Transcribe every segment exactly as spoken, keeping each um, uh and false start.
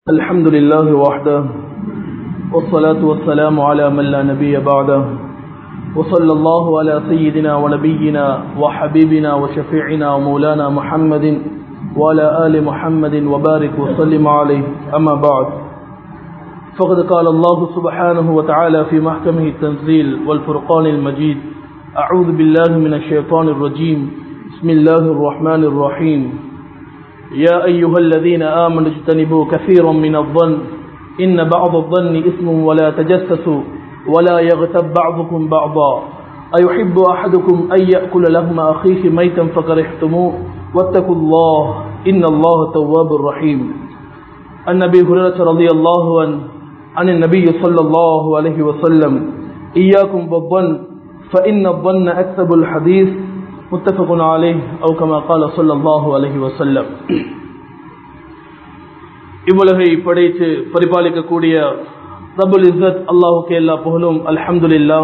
الحمد لله وحده والصلاة والسلام على من لا نبي بعده وصلى الله على سيدنا ونبينا وحبيبنا وشفيعنا ومولانا محمد وعلى آل محمد وبارك وسلم عليه أما بعد فقد قال الله سبحانه وتعالى في محكمه التنزيل والفرقان المجيد أعوذ بالله من الشيطان الرجيم بسم الله الرحمن الرحيم يا أيها الذين آمنوا اجتنبوا كثيرا من الظن إن بعض الظن إثم ولا تجسسوا ولا يغتب بعضكم بعضا أيحب أحدكم أن يأكل لحم أخيه ميتا فكرهتموه واتقوا الله إن الله تواب رحيم. عن أبي هريرة رضي الله عنه عن النبي صلى الله عليه وسلم إياكم بالظن فإن الظن أكذب الحديث متفق عليه أو كما قال صلى الله عليه وسلم. இவ்வுலகை படைத்து பரிபாலிக்கக்கூடிய ரப்புல் இஸ்ஸத் அல்லாஹ்வுக்கே எல்லா புகழும். அல்ஹம்துலில்லாஹ்.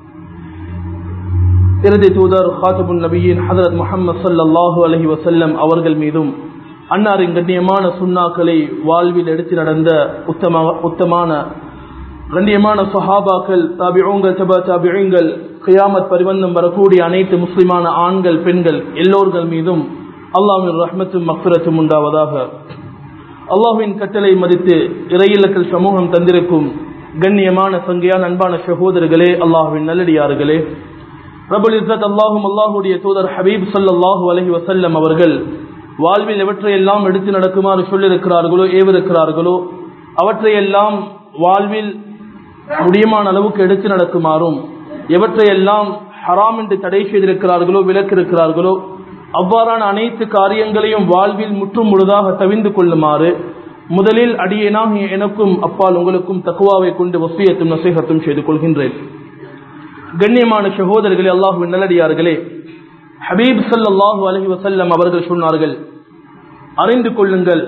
இறுதி தூதர் காத்திபுன் நபியின் ஹஜ்ரத் முஹம்மது ஸல்லல்லாஹு அலைஹி வஸல்லம் அவர்கள் மீதும் அன்னாரின் கண்ணியமான சுன்னாக்களை வாழ்வில் எடுத்து நடந்த உத்தம உத்தமான கண்ணியமான சஹாபாக்கள், தாபிஊன்கள், தபா தாபிஈன்கள், கியாமத் பரிவந்தம் வரக்கூடிய அனைத்து முஸ்லிமான ஆண்கள் பெண்கள் எல்லோர்கள் மீதும் அல்லாஹ்வின் ரஹ்மத்தும் மக்ஃபிரத்தும் உண்டாவதாக. அல்லாஹ்வின் கட்டளை மதித்து இறையில்லத்தில் சமூகம் தந்திருக்கும் கண்ணியமான சங்கையான அன்பான சகோதரர்களே, அல்லாஹ்வின் நல்லடியார்களே, ரப்புல் இஸ்ஸத் அல்லாஹும் அல்லாஹ்வுடைய தூதர் ஹபீப் ஸல்லல்லாஹு அலைஹி வஸல்லம் அவர்கள் வாழ்வில் எவற்றையெல்லாம் எடுத்து நடக்குமாறு சொல்லியிருக்கிறார்களோ ஏவிருக்கிறார்களோ அவற்றையெல்லாம் வாழ்வில் முடியுமான அளவுக்கு எடுத்து நடக்குமாறும், எவற்றையெல்லாம் ஹராம் என்று தடை செய்திருக்கிறார்களோ விலக்கிருக்கிறார்களோ அவ்வாறான அனைத்து காரியங்களையும் வாழ்வில் முற்றும் முழுதாக தவிந்து கொள்ளுமாறு முதலில் அடியேனாக எனக்கும் அப்பால் உங்களுக்கும் தக்வாவை கொண்டு வசியத்தும் நசீஹத்தும் செய்து கொள்கின்றேன். கண்ணியமான சகோதரர்களே, அல்லாஹ்வின் நல்லடியார்களே, ஹபீப் ஸல்லல்லாஹு அலைஹி வஸல்லம் அவர்கள் சொன்னார்கள், அறிந்து கொள்ளுங்கள்,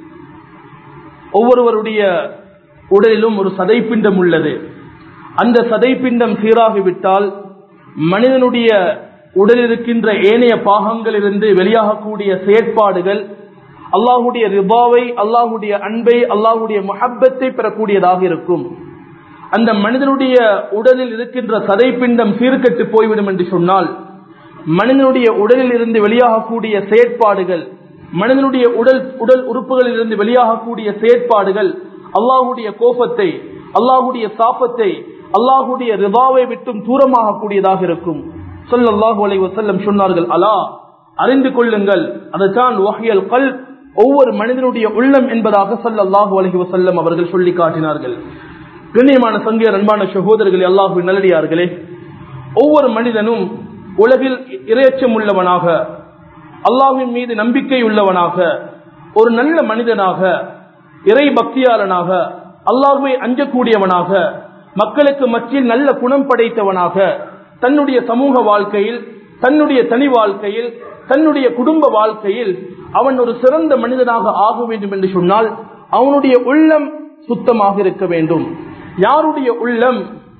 ஒவ்வொருவருடைய உடலிலும் ஒரு சதைப்பிண்டம் உள்ளது. அந்த சதைப்பிண்டம் சீராகிவிட்டால் மனிதனுடைய உடலில் இருக்கின்ற ஏனைய பாகங்களிலிருந்து வெளியாகக்கூடிய செயற்பாடுகள் அல்லாஹுடைய ரிபாவை, அல்லாஹுடைய அன்பை, அல்லாஹுடைய முஹப்பத்தை பெறக்கூடியதாக இருக்கும். அந்த மனிதனுடைய உடலில் இருக்கின்ற சதைப்பிண்டம் சீர்கெட்டு போய்விடும் என்று சொன்னால் மனிதனுடைய உடலில் இருந்து வெளியாகக்கூடிய செயற்பாடுகள், மனிதனுடைய உடல் உடல் உறுப்புகளில் இருந்து வெளியாகக்கூடிய செயற்பாடுகள் அல்லாஹுடைய கோபத்தை, அல்லாஹுடைய சாபத்தை, அல்லாஹுடைய ரிபாவை விட்டும் தூரமாக கூடியதாக இருக்கும். ஸல்லல்லாஹு அலைஹி வஸல்லம் சொன்னார்கள், அலா அறிந்து கொள்ளுங்கள், அதுதான் வஹ்யல் கல்ப், ஒவ்வொரு மனிதனுடைய உள்ளம் என்பதாக ஸல்லல்லாஹு அலைஹி வஸல்லம் அவர்கள் சொல்லி காட்டினார்கள். கண்ணியமான சங்கையர் அன்பான சகோதரர்களே, அல்லாஹ்வின் நல்லடியார்களே, ஒவ்வொரு மனிதனும் உலகில் இறையச்சம் உள்ளவனாக, அல்லாஹ்வின் மீது நம்பிக்கை உள்ளவனாக, ஒரு நல்ல மனிதனாக, இறை பக்தியாளனாக, அல்லாஹ்வை அஞ்சக்கூடியவனாக, மக்களுக்கு மத்தியில் நல்ல குணம் படைத்தவனாக, தன்னுடைய சமூக வாழ்க்கையில், தன்னுடைய தனி வாழ்க்கையில், தன்னுடைய குடும்ப வாழ்க்கையில் அவன் ஒரு சிறந்த மனிதனாக ஆக வேண்டும் என்று சொன்னால் அவனுடைய உள்ளம் சுத்தமாக இருக்க வேண்டும். யாருடைய உள்ளம்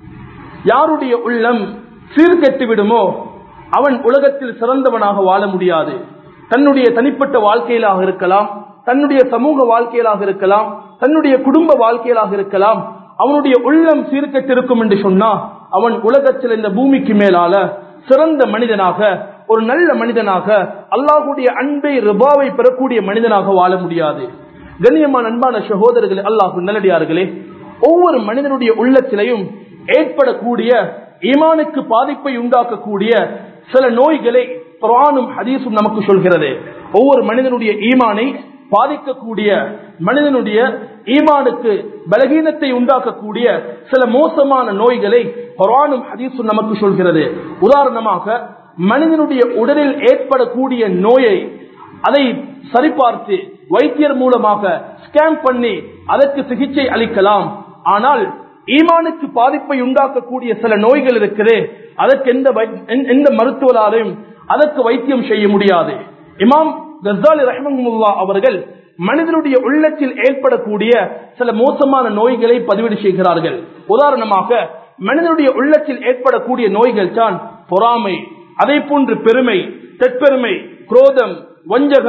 யாருடைய உள்ளம் சீர்கெட்டு விடுமோ அவன் உலகத்தில் சிறந்தவனாக வாழ முடியாது. தன்னுடைய தனிப்பட்ட வாழ்க்கையிலாக இருக்கலாம், தன்னுடைய சமூக வாழ்க்கையிலாக இருக்கலாம், தன்னுடைய குடும்ப வாழ்க்கையிலாக இருக்கலாம், அவனுடைய உள்ளம் சீர்கெட்டிருக்கும் என்று சொன்னா அவன் உலகத்தில் இந்த பூமிக்கு மேலால சிறந்த மனிதனாக, ஒரு நல்ல மனிதனாக, அல்லாஹுடைய அன்பை ரிபாவை பெறக்கூடிய மனிதனாக வாழ முடியாது. கண்ணியமான அன்பான சகோதரர்களே, அல்லாஹ்வின் நல்லடியார்களே, ஒவ்வொரு மனிதனுடைய உள்ளத்திலையும் ஏற்படக்கூடிய ஈமானுக்கு பாதிப்பை உண்டாக்கக்கூடிய சில நோய்களை குர்ஆனும் ஹதீஸும் நமக்கு சொல்கிறது. ஒவ்வொரு மனிதனுடைய ஈமானை பாதிக்கக்கூடிய, மனிதனுடைய ஈமானுக்கு பலகீனத்தை உண்டாக்கக்கூடிய சில மோசமான நோய்களை குர்ஆனும் ஹதீஸும் நமக்கு சொல்கிறது. உதாரணமாக, மனிதனுடைய உடலில் ஏற்படக்கூடிய நோயை அதை சரிபார்த்து வைத்தியர் மூலமாக ஸ்கேன் பண்ணி அதற்கு சிகிச்சை அளிக்கலாம். ஆனால் ஈமானுக்கு பாதிப்பை உண்டாக்கக்கூடிய சில நோய்கள் இருக்கிறது, அதற்கு எந்த எந்த மருத்துவராலும் அதற்கு வைத்தியம் செய்ய முடியாது. இமாம் கஸ்ஸாலி ரஹ்மஹுல்லாஹ் அவர்கள் மனிதனுடைய உள்ளத்தில் ஏற்படக்கூடிய சில மோசமான நோய்களை பதிவு செய்கிறார்கள். உதாரணமாக, மனிதனுடைய உள்ளத்தில் ஏற்படக்கூடிய நோய்கள் தான் பொறாமை, அதே போன்று பெருமை, தற்பெருமை, குரோதம், வஞ்சகம்,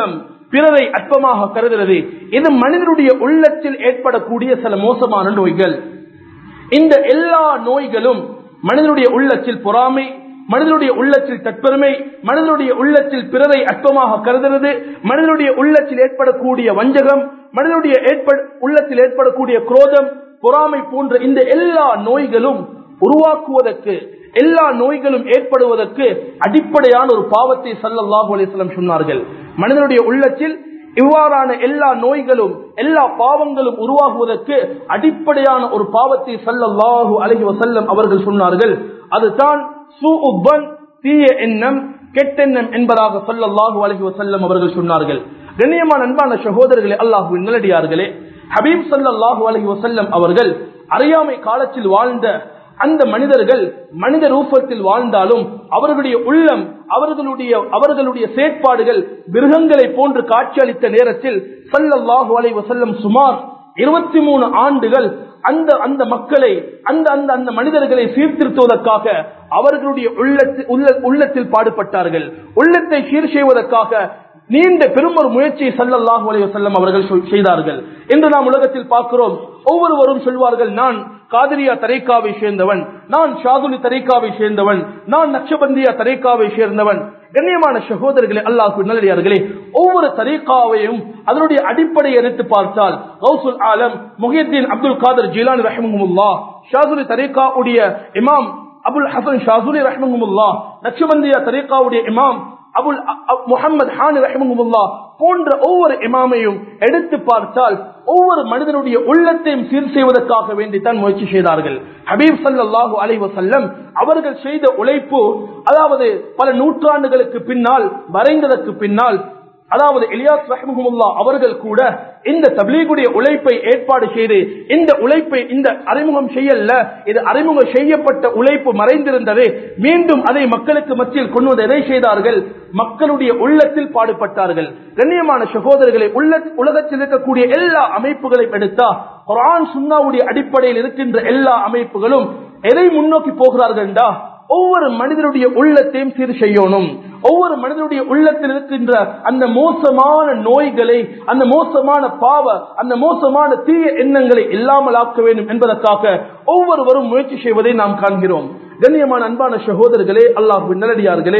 பிறரை அற்பமாக கருதுறது, இது மனிதனுடைய உள்ளத்தில் ஏற்படக்கூடிய சில மோசமான நோய்கள். இந்த எல்லா நோய்களும் மனிதனுடைய உள்ளத்தில் பொறாமை, மனிதனுடைய உள்ளத்தில் தற்பெருமை, மனிதனுடைய உள்ளத்தில் பிறரை அற்பமாக கருதுறது, மனிதனுடைய உள்ளத்தில் ஏற்படக்கூடிய வஞ்சகம், மனிதனுடைய உள்ளத்தில் ஏற்படக்கூடிய குரோதம், பொறாமை போன்ற இந்த எல்லா நோய்களும் உருவாக்குவதற்கு, எல்லா நோய்களும் ஏற்படுவதற்கு அடிப்படையான ஒரு பாவத்தை ஸல்லல்லாஹு அலைஹி வஸல்லம் சொன்னார்கள். மனிதனுடைய உள்ளத்தில் இவ்வாறான எல்லா நோய்களும் எல்லா பாவங்களும் உருவாகுவதற்கு அடிப்படையான ஒரு பாவத்தை ஸல்லல்லாஹு அலைஹி வஸல்லம் அவர்கள் சொன்னார்கள். அதுதான் சூஉப்பன், தீய எண்ணம், கெட்டெண்ணம் என்பதாக ஸல்லல்லாஹு அலைஹி வஸல்லம் அவர்கள் சொன்னார்கள். கண்ணியமான அன்பான சகோதரர்களே, அல்லாஹ்வின் நல்லடியார்களே, ஹபீப் ஸல்லல்லாஹு அலைஹி வஸல்லம் அவர்கள் அறியாமை காலத்தில் வாழ்ந்த அந்த மனிதர்கள் மனித ரூபத்தில் வாழ்ந்தாலும் அவர்களுடைய உள்ளம், அவர்களுடைய அவர்களுடைய செயற்பாடுகள் மிருகங்களை போன்று காட்சியளித்த நேரத்தில் ஸல்லல்லாஹு அலைஹி வஸல்லம் சுமார் இருபத்தி மூணு ஆண்டுகள் அந்த அந்த மக்களை அந்த அந்த அந்த மனிதர்களை சீர்திருத்துவதற்காக அவர்களுடைய உள்ளத்தில் உள்ளத்தில் பாடுபட்டார்கள். உள்ளத்தை சீர் செய்வதற்காக நீண்ட பெரும் ஒரு முயற்சியை ஸல்லல்லாஹு அலைஹி வஸல்லம் அவர்கள் செய்தார்கள். இன்று நாம் உலகத்தில் பார்க்கிறோம், ஒவ்வொருவரும் சொல்வார்கள், நான் காதிரியா தரீகாவை சேர்ந்தவன், நான் ஷாதுலி தரீகாவை சேர்ந்தவன், நான் நக்ஷபந்தியா தரீகாவை சேர்ந்தவன். கண்ணியமான சகோதரர்களே, அல்லாஹ்வின் நல்லடியார்களே, ஒவ்வொரு தரீகாவையும் அதனுடைய அடிப்படையை எடுத்து பார்த்தால் கௌசுல் ஆலம் முஹியுத்தீன் அப்துல் காதர் ஜீலானி ரஹ்மஹுல்லாஹ், ஷாதுலி தரீகாவுடைய இமாம் அபுல் ஹசன் ஷாதுலி ரஹ்மஹுல்லாஹ், நக்ஷபந்தியா தரீகாவுடைய இமாம் அபுல் முஹம்மது ஹானி ரஹ்மஹுல்லாஹ் போன்ற ஒவ்வொரு இமாமையும் எடுத்து பார்த்தால் ஒவ்வொரு மனிதனுடைய உள்ளத்தையும் சீர் செய்வதற்காக வேண்டித்தான் முயற்சி செய்தார்கள். ஹபீப் ஸல்லல்லாஹு அலைஹி வஸல்லம் அவர்கள் செய்த உழைப்பு, அதாவது பல நூற்றாண்டுகளுக்கு பின்னால் வரைந்ததற்கு பின்னால், அதாவது இலியாஸ் ரஹ்மஹுல்லாஹ் அவர்கள் கூட இந்த தப்லீகுடைய உழைப்பை ஏற்பாடு செய்து இந்த உழைப்பை இந்த அறிமுகம் செய்யல, இது அறிமுகம் செய்யப்பட்ட உழைப்பு மறைந்திருந்தது, மீண்டும் அதை மக்களுக்கு மத்தியில் கொண்டு வந்து எதை செய்தார்கள், மக்களுடைய உள்ளத்தில் பாடுபட்டார்கள். கண்ணியமான சகோதரர்களை, உள்ள உலகத்தில் இருக்கக்கூடிய எல்லா அமைப்புகளையும் எடுத்தா குர்ஆன் சுன்னாவுடைய அடிப்படையில் இருக்கின்ற எல்லா அமைப்புகளும் எதை முன்னோக்கி போகிறார்கள் என்றா, ஒவ்வொரு மனிதனுடைய உள்ளத்தையும் சீர் செய்யணும், ஒவ்வொரு மனிதனுடைய உள்ளத்தில் இருக்கின்ற அந்த மோசமான நோய்களை, அந்த மோசமான பாவ, அந்த மோசமான தீய எண்ணங்களை இல்லாமல் ஆக்க வேண்டும் என்பதற்காக ஒவ்வொருவரும் முயற்சி செய்வதை நாம் காண்கிறோம். கண்ணியமான அன்பான சகோதரர்களே, அல்லாஹ்வின் நல்லடியார்களே,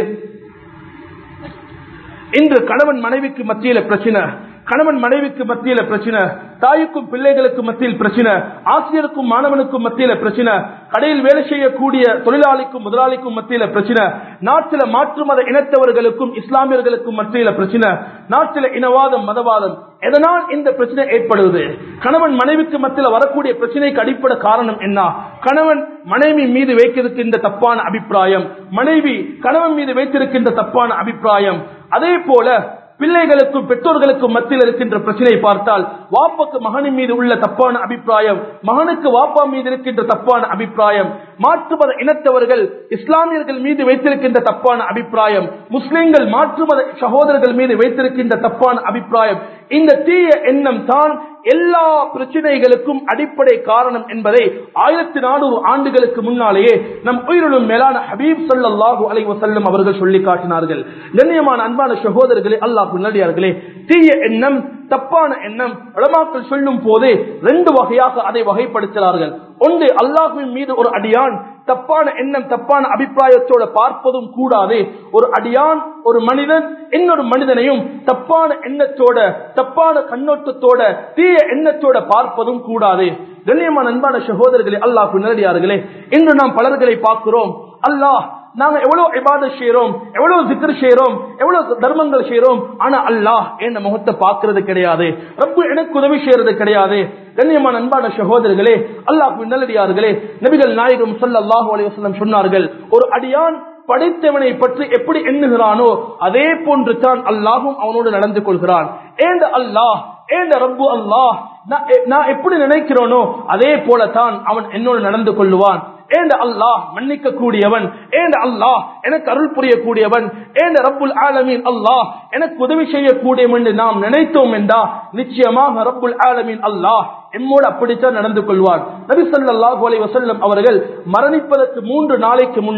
இன்று கணவன் மனைவிக்கு மத்தியில பிரச்சனை, கணவன் மனைவிக்கு மத்தியில பிரச்சனை, தாய்க்கும் பிள்ளைகளுக்கு மத்தியில் பிரச்சனை, ஆசிரியருக்கும் மாணவனுக்கும் மத்தியில பிரச்சனை, கடையில் வேலை செய்யக்கூடிய தொழிலாளிக்கும் முதலாளிக்கும் மத்தியில பிரச்சனை, நாட்டில மாற்று மத இனத்தவர்களுக்கும் இஸ்லாமியர்களுக்கும் மத்தியில பிரச்சனை, நாட்டில இனவாதம் மதவாதம். எதனால் இந்த பிரச்சனை ஏற்படுவது? கணவன் மனைவிக்கு மத்தியில வரக்கூடிய பிரச்சனைக்கு அடிப்படை காரணம் என்ன? கணவன் மனைவி மீது வைத்திருக்கின்ற தப்பான அபிப்பிராயம், மனைவி கணவன் மீது வைத்திருக்கின்ற தப்பான அபிப்பிராயம். அதே போல பிள்ளைகளுக்கும் பெற்றோர்களுக்கும் மத்தியில் இருக்கின்ற பிரச்சனை பார்த்தால், வாப்புக்கு மகனின் மீது உள்ள தப்பான அபிப்பிராயம், மகனுக்கு வாப்பா மீது இருக்கின்ற தப்பான அபிப்பிராயம், மாற்று மத இனத்தவர்கள் இஸ்லாமியர்கள் மீது வைத்திருக்கின்ற தப்பான அபிப்பிராயம், முஸ்லிம்கள் மாற்று மத சகோதரர்கள் மீது வைத்திருக்கின்ற தப்பான அபிப்பிராயம். இந்த தீய எண்ணம் தான் எல்லா பிரச்சனைகளுக்கும் அடிப்படை காரணம் என்பதை ஆயிரத்தி நானூறு ஆண்டுகளுக்கு முன்னாலேயே நம் உயிரிலும் மேலான ஹபீப் ஸல்லல்லாஹு அலைஹி வஸல்லம் அவர்கள் சொல்லி காட்டினார்கள். கண்ணியமான அன்பான சகோதரர்களே, அல்லாஹ்வின் நல்லடியார்களே, தீய எண்ணம், தப்பான எண்ணம் உலமாக்கள் சொல்லும் போது ரெண்டு வகையாக அதை வகைப்படுத்துகிறார்கள். ஒன்று, அல்லாஹ்வின் மீது ஒரு அடியான் தப்பான எண்ணம் தப்பான அபிப்பிராயத்தோட பார்ப்பதும் கூடாது. ஒரு அடியான், ஒரு மனிதன் இன்னொரு மனிதனையும் தப்பான எண்ணத்தோட தப்பான கண்ணோட்டத்தோட தீய எண்ணத்தோட பார்ப்பதும் கூடாது. கண்ணியமான அன்பான சகோதரர்களே, அல்லாஹ்வின் நல்லடியார்களே, இன்று நாம் பலர்களை பார்க்கிறோம், அல்லாஹ் நாங்க எவ்வளவு இபாதத் செய்றோம், எவ்வளவு zikr செய்றோம், எவ்வளவு தர்மங்கள் செய்றோம், ஆனா அல்லாஹ் என்ன முகத்தை பார்க்கிறது கிடையாது, ரப்பு எனக்கு உதவி செய்யறது கிடையாது. கண்ணியமான அன்பான சகோதரர்களே, அல்லாஹ்வின் நல்லடியார்களே, நபிகள் நாயகம் ஸல்லல்லாஹு அலைஹி வஸல்லம் சொன்னார்கள், ஒரு அடியான் படைத்தவனை பற்றி எப்படி எண்ணுகிறானோ அதே போன்று தான் அல்லாஹும் அவனோடு நடந்து கொள்கிறான். ஏண்ட அல்லாஹ், ஏண்ட ரப்பு அல்லாஹ் நான் எப்படி நினைக்கிறோனோ அதே போலதான் அவன் என்னோடு நடந்து கொள்ளுவான். ஏண்ட அல்லாஹ் மன்னிக்க கூடியவன், ஏண்ட அல்லாஹ் எனக்கு அருள் புரியக்கூடியவன், ஏண்ட ரப்புல் ஆலமீன் அல்லாஹ் எனக்கு உதவி செய்யக்கூடியவன் என்று நாம் நினைத்தோம் என்றா நிச்சயமாக ரப்புல் ஆலமீன் அல்லாஹ் எம்மோடு அப்படித்தான் நடந்து கொள்வார். நபி ஸல்லல்லாஹு அலைஹி வஸல்லம் அவர்கள் மரணிப்பதற்கு மூன்று நாளைக்கு முன்னால்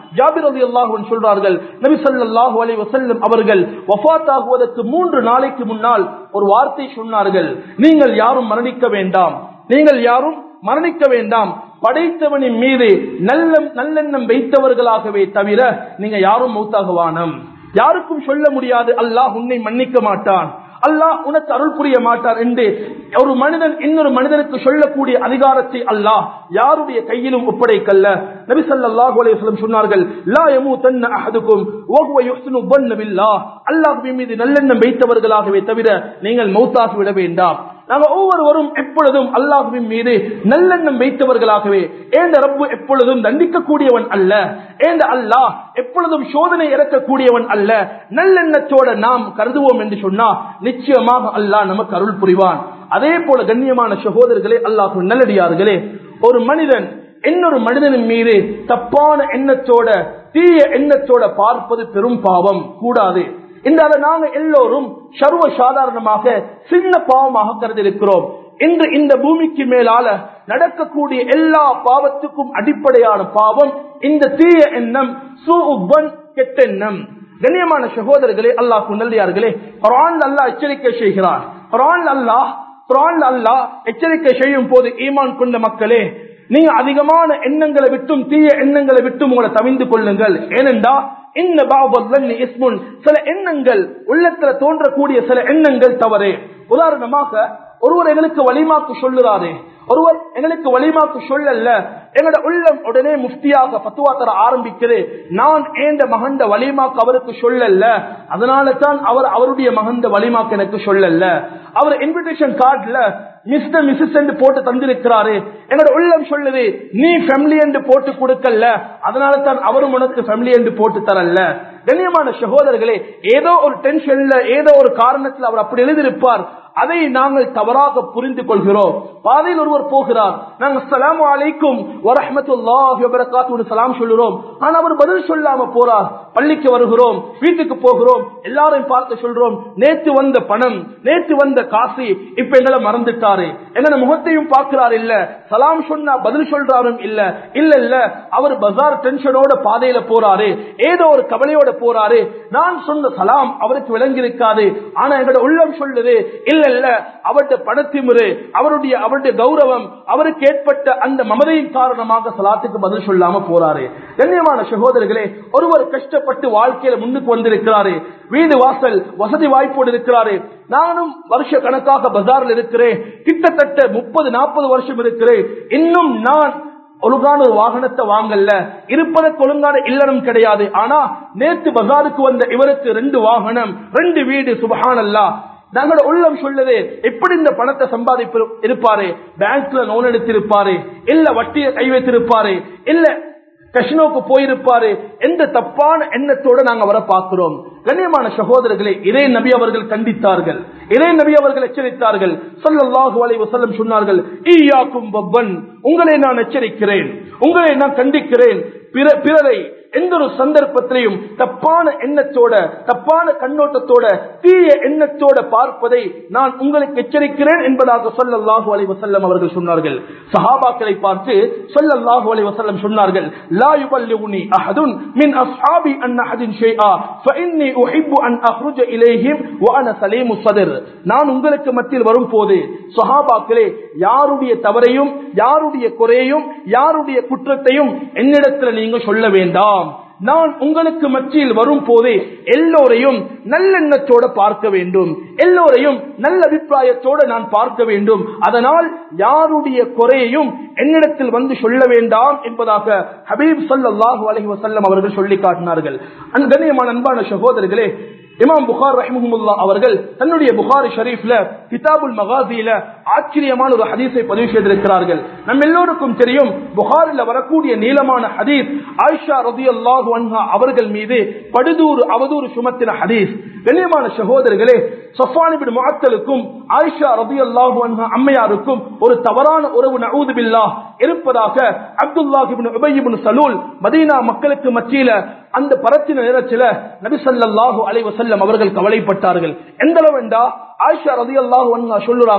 ஜாபிர் ரலியல்லாஹு அன்ஹு சொல்றார்கள், நபி ஸல்லல்லாஹு அலைஹி வஸல்லம் அவர்கள் வஃபாத் ஆகுவதற்கு மூன்று நாளைக்கு முன்னால் ஒரு வார்த்தை சொன்னார்கள், நீங்கள் யாரும் மரணிக்க வேண்டாம், நீங்கள் யாரும் மரணிக்க வேண்டாம், படைத்தவனின் மீது நல்ல நல்லெண்ணம் வைத்தவர்களாகவே தவிர நீங்க யாரும் மௌத்தாக வானம். யாருக்கும் சொல்ல முடியாது அல்லாஹ் உன்னை மன்னிக்க மாட்டான், அல்லாஹ் உனக்கு அருள் புரிய மாட்டார் என்று ஒரு மனிதன் இன்னொரு மனிதனுக்கு சொல்லக்கூடிய அதிகாரத்தை அல்லாஹ் யாருடைய கையிலும் ஒப்படைக்கல்ல. நபி ஸல்லல்லாஹு அலைஹி வஸல்லம் சொன்னார்கள், லா யமூதன்ன அஹதுக்கும் வஹுவ யுஹ்சினு ظن பில்லாஹ், அல்லாஹ்வின் மீது நல்லெண்ணம் வைத்தவர்களாகவே தவிர நீங்கள் மௌத்தாகி விட வேண்டாம். நாங்கள் ஒவ்வொருவரும் எப்பொழுதும் அல்லாஹ்வின் மீது நல்லெண்ணம் வைத்தவர்களாகவே, ஏந்த ரப்பு எப்பொழுதும் தண்டிக்கக்கூடியவன் அல்ல, ஏந்த அல்லாஹ் எப்பொழுதும் சோதனை இறக்கக்கூடியவன் அல்ல, நல்லெண்ணத்தோட நாம் கருதுவோம் என்று சொன்னா நிச்சயமாக அல்லாஹ் நமக்கு அருள் புரிவான். அதே போல கண்ணியமான சகோதரர்களே, அல்லாஹ் நல்லடியார்களே, ஒரு மனிதன் இன்னொரு மனிதனின் மீது தப்பான எண்ணத்தோட தீய எண்ணத்தோட பார்ப்பது பெரும் பாவம், கூடாது. இந்த அதை நாங்க எல்லோரும் சர்வ சாதாரணமாக சின்ன பாவமாக கருதிருக்கிறோம். இன்று இந்த பூமிக்கு மேலால நடக்கக்கூடிய எல்லா பாவத்துக்கும் அடிப்படையான பாவம் இந்த தீய எண்ணம், சூஉன், கெட்டெண்ணம். கண்ணியமான சகோதரர்களே, அல்லாஹ் நல்லடியார்களே, குர்ஆன்ல அல்லாஹ் எச்சரிக்கை செய்கிறார். குர்ஆன்ல அல்லாஹ் குர்ஆன்ல அல்லாஹ் எச்சரிக்கை செய்யும் போது, ஈமான் கொண்ட மக்களே, நீங்க அதிகமான எண்ணங்களை விட்டும் தீய எண்ணங்களை விட்டும் உங்களை தவிந்து கொள்ளுங்கள். ஏனென்றா இந்த பாவல்லி இஸ்முன், சில எண்ணங்கள் உள்ளத்துல தோன்றக்கூடிய சில எண்ணங்கள் தவறு. உதாரணமாக, ஒருவர் எங்களுக்கு வலிமாக்கு சொல்லுறாரு, ஒருவர் எங்களுக்கு வலிமாக்கு சொல்லல, எங்களோட உள்ளம் உடனே முஃப்தியாக ஃபத்வா தர ஆரம்பிக்கிறது, நான் ஏந்த மகந்த வலிமாக்கு அவருக்கு சொல்லல, அதனால தான் அவர் அவருடைய மகந்த வலிமாக்கு எனக்கு சொல்லல. அவர் இன்விடேஷன் கார்டுல மிஸ்டர் மிஸ்ஸஸ் என்று போட்டு தந்திருக்கிறாரு, என்னோட உள்ளம் சொல்லுது நீ ஃபேமிலி என்று போட்டு கொடுக்கல, அதனால தான் அவரும் உனக்கு ஃபேமிலி என்று போட்டு தரல. கண்ணியமான சகோதரர்களே, ஏதோ ஒரு டென்ஷன்ல ஏதோ ஒரு காரணத்தில் அவர் அப்படி எழுதியிருப்பார், அதை நாங்கள் தவறாக புரிந்து கொள்கிறோம். பாதையில் ஒருவர் போகிறார், நாங்கள் அஸ்ஸலாமு அலைக்கும் வரஹ்மத்துல்லாஹி வபரகாத்துஹு சலாம் சொல்லுறோம், ஆனா அவர் பதில் சொல்லாம போறார். பள்ளிக்கு வருகிறோம், வீட்டுக்கு போகிறோம், எல்லாரையும் பார்த்து சொல்றோம், நேற்று வந்த பணம், நேற்று வந்த காசு இப்ப எங்களை மறந்துட்டாரு, எங்களை முகத்தையும் பார்க்கிறார் இல்ல, சலாம் சொன்னா பதில் சொல்றாரும் இல்ல, இல்ல இல்ல அவர் பஜார் டென்ஷனோட பாதையில போறாரு, ஏதோ ஒரு கவலையோட போறாரு, நான் சொன்ன சலாம் அவருக்கு விளங்கி இருக்காது, ஆனா எங்களோட உள்ளம் சொல்லுது இல்ல இல்ல அவருடைய பணத்திமுறை, அவருடைய அவருடைய கௌரவம், அவருக்கு ஏற்பட்ட அந்த மமதையின் காரணமாக சலாத்துக்கு பதில் சொல்லாம போறாரு. கண்ணியமான சகோதரர்களே, ஒருவர் கஷ்டப்பட்டு வாழ்க்கையில முன்னுக்கு வந்திருக்கிறாரு, வீடு வாசல் வசதி வாய்ப்போடு இருக்கிறாரு, நானும் வருஷ கணக்காக பஜார்ல இருக்கிறேன், கிட்டத்தட்ட முப்பது நாற்பது வருஷம் இருக்கிறேன், இன்னும் நான் ஒழுங்கான ஒரு வாகனத்தை வாங்கல, இருப்பதற்கு ஒழுங்கான இல்லறம் கிடையாது, ஆனா நேற்று பஜாருக்கு வந்த இவருக்கு ரெண்டு வாகனம், ரெண்டு வீடு, சுப்ஹானல்லாஹ். நாங்களோட உள்ளம் சொல்லுது எப்படி இந்த பணத்தை சம்பாதிப்பு இருப்பாரு, பேங்க்ல லோன் எடுத்திருப்பாரு, இல்ல வட்டியை கை வைத்திருப்பாரு, இல்ல கஷ்னோக்கு போயிருப்பாரு, எந்த தப்பான எண்ணத்தோட நாங்க வர பார்க்கிறோம். கண்ணியமான சகோதரர்களே, இதே நபி அவர்கள் கண்டித்தார்கள், இதே நபி அவர்கள் எச்சரித்தார்கள். ஸல்லல்லாஹு அலைஹி வஸல்லம் சொன்னார்கள், ஈயாக்கும் வப்பன், உங்களை நான் எச்சரிக்கிறேன், உங்களை நான் கண்டிக்கிறேன், பிறரை எந்த ஒரு சந்தர்ப்பத்திலையும் தப்பான எண்ணத்தோட தப்பான கண்ணோட்டத்தோட தீய எண்ணத்தோட பார்ப்பதை நான் உங்களுக்கு எச்சரிக்கிறேன் என்பதாக ஸல்லல்லாஹு அலைஹி வஸல்லம் அவர்கள் சொன்னார்கள். சஹாபாக்களை பார்த்து ஸல்லல்லாஹு அலைஹி வஸல்லம் சொன்னார்கள், லா யுபல்லிகுனி அஹதுன் மின் அஸ்ஹாபி அன் அஹதின் ஷைஆ ஃபஇன்னி உஹிப்பு அன் அஹ்ருஜ இலைஹிம் வ அன சலீமு ஸத்ர். நான் உங்களுக்கு மத்தியில் வரும்போது சஹாபாக்களே, யாருடைய தவறையும் யாருடைய குறையையும் யாருடைய குற்றத்தையும் என்னிடத்தில் நீங்க சொல்ல வேண்டாம். நான் உங்களுக்கு மத்தியில் வரும் போதே எல்லோரையும் நல்லெண்ணத்தோட பார்க்க வேண்டும், எல்லோரையும் நல்ல அபிப்பிராயத்தோட நான் பார்க்க வேண்டும், அதனால் யாருடைய குறையையும் என்னிடத்தில் வந்து சொல்ல வேண்டாம் என்பதாக ஹபீப் ஸல்லல்லாஹு அலைஹி வஸல்லம் அவர்கள் சொல்லி காட்டினார்கள். கண்ணியமான அன்பான சகோதரர்களே, இமாம் புகார் ரஹிமஹுல்லாஹ் அவர்கள் தன்னுடைய புகாரி ஷரீஃப்ல கிதாபுல் மகாசியில ஆச்சரியமான ஒரு ஹதீஸை பதிவு செய்திருக்கிறார்கள். நம்ம எல்லோருக்கும் தெரியும், புகாரில் வரக்கூடிய நீளமான ஹதீஸ் ஆயிஷா ரலியல்லாஹு அன்ஹா அவர்கள் மீது படுதூறு அவதூறு சுமத்தின ஹதீஸ். கண்ணியமான சகோதரர்களே, ஸஃப்வான் இப்னு முஅத்தலுக்கும் ஆயிஷா ரலியல்லாஹு அன்ஹா அம்மையாருக்கும் ஒரு தவறான உறவு நஊது பில்லாஹ் இருப்பதாக Abdullah ibn Ubayy ibn Salul Medina மக்களுக்கு மத்தியில அந்த பரத்தின நேரத்தில் நபி ஸல்லல்லாஹு அலைஹி வஸல்லம் அவர்கள் கவலைப்பட்டார்கள். எந்த அளவுண்டா ஆயிஷா ரலியல்லாஹு அன்ஹா சொல்லுறாங்க,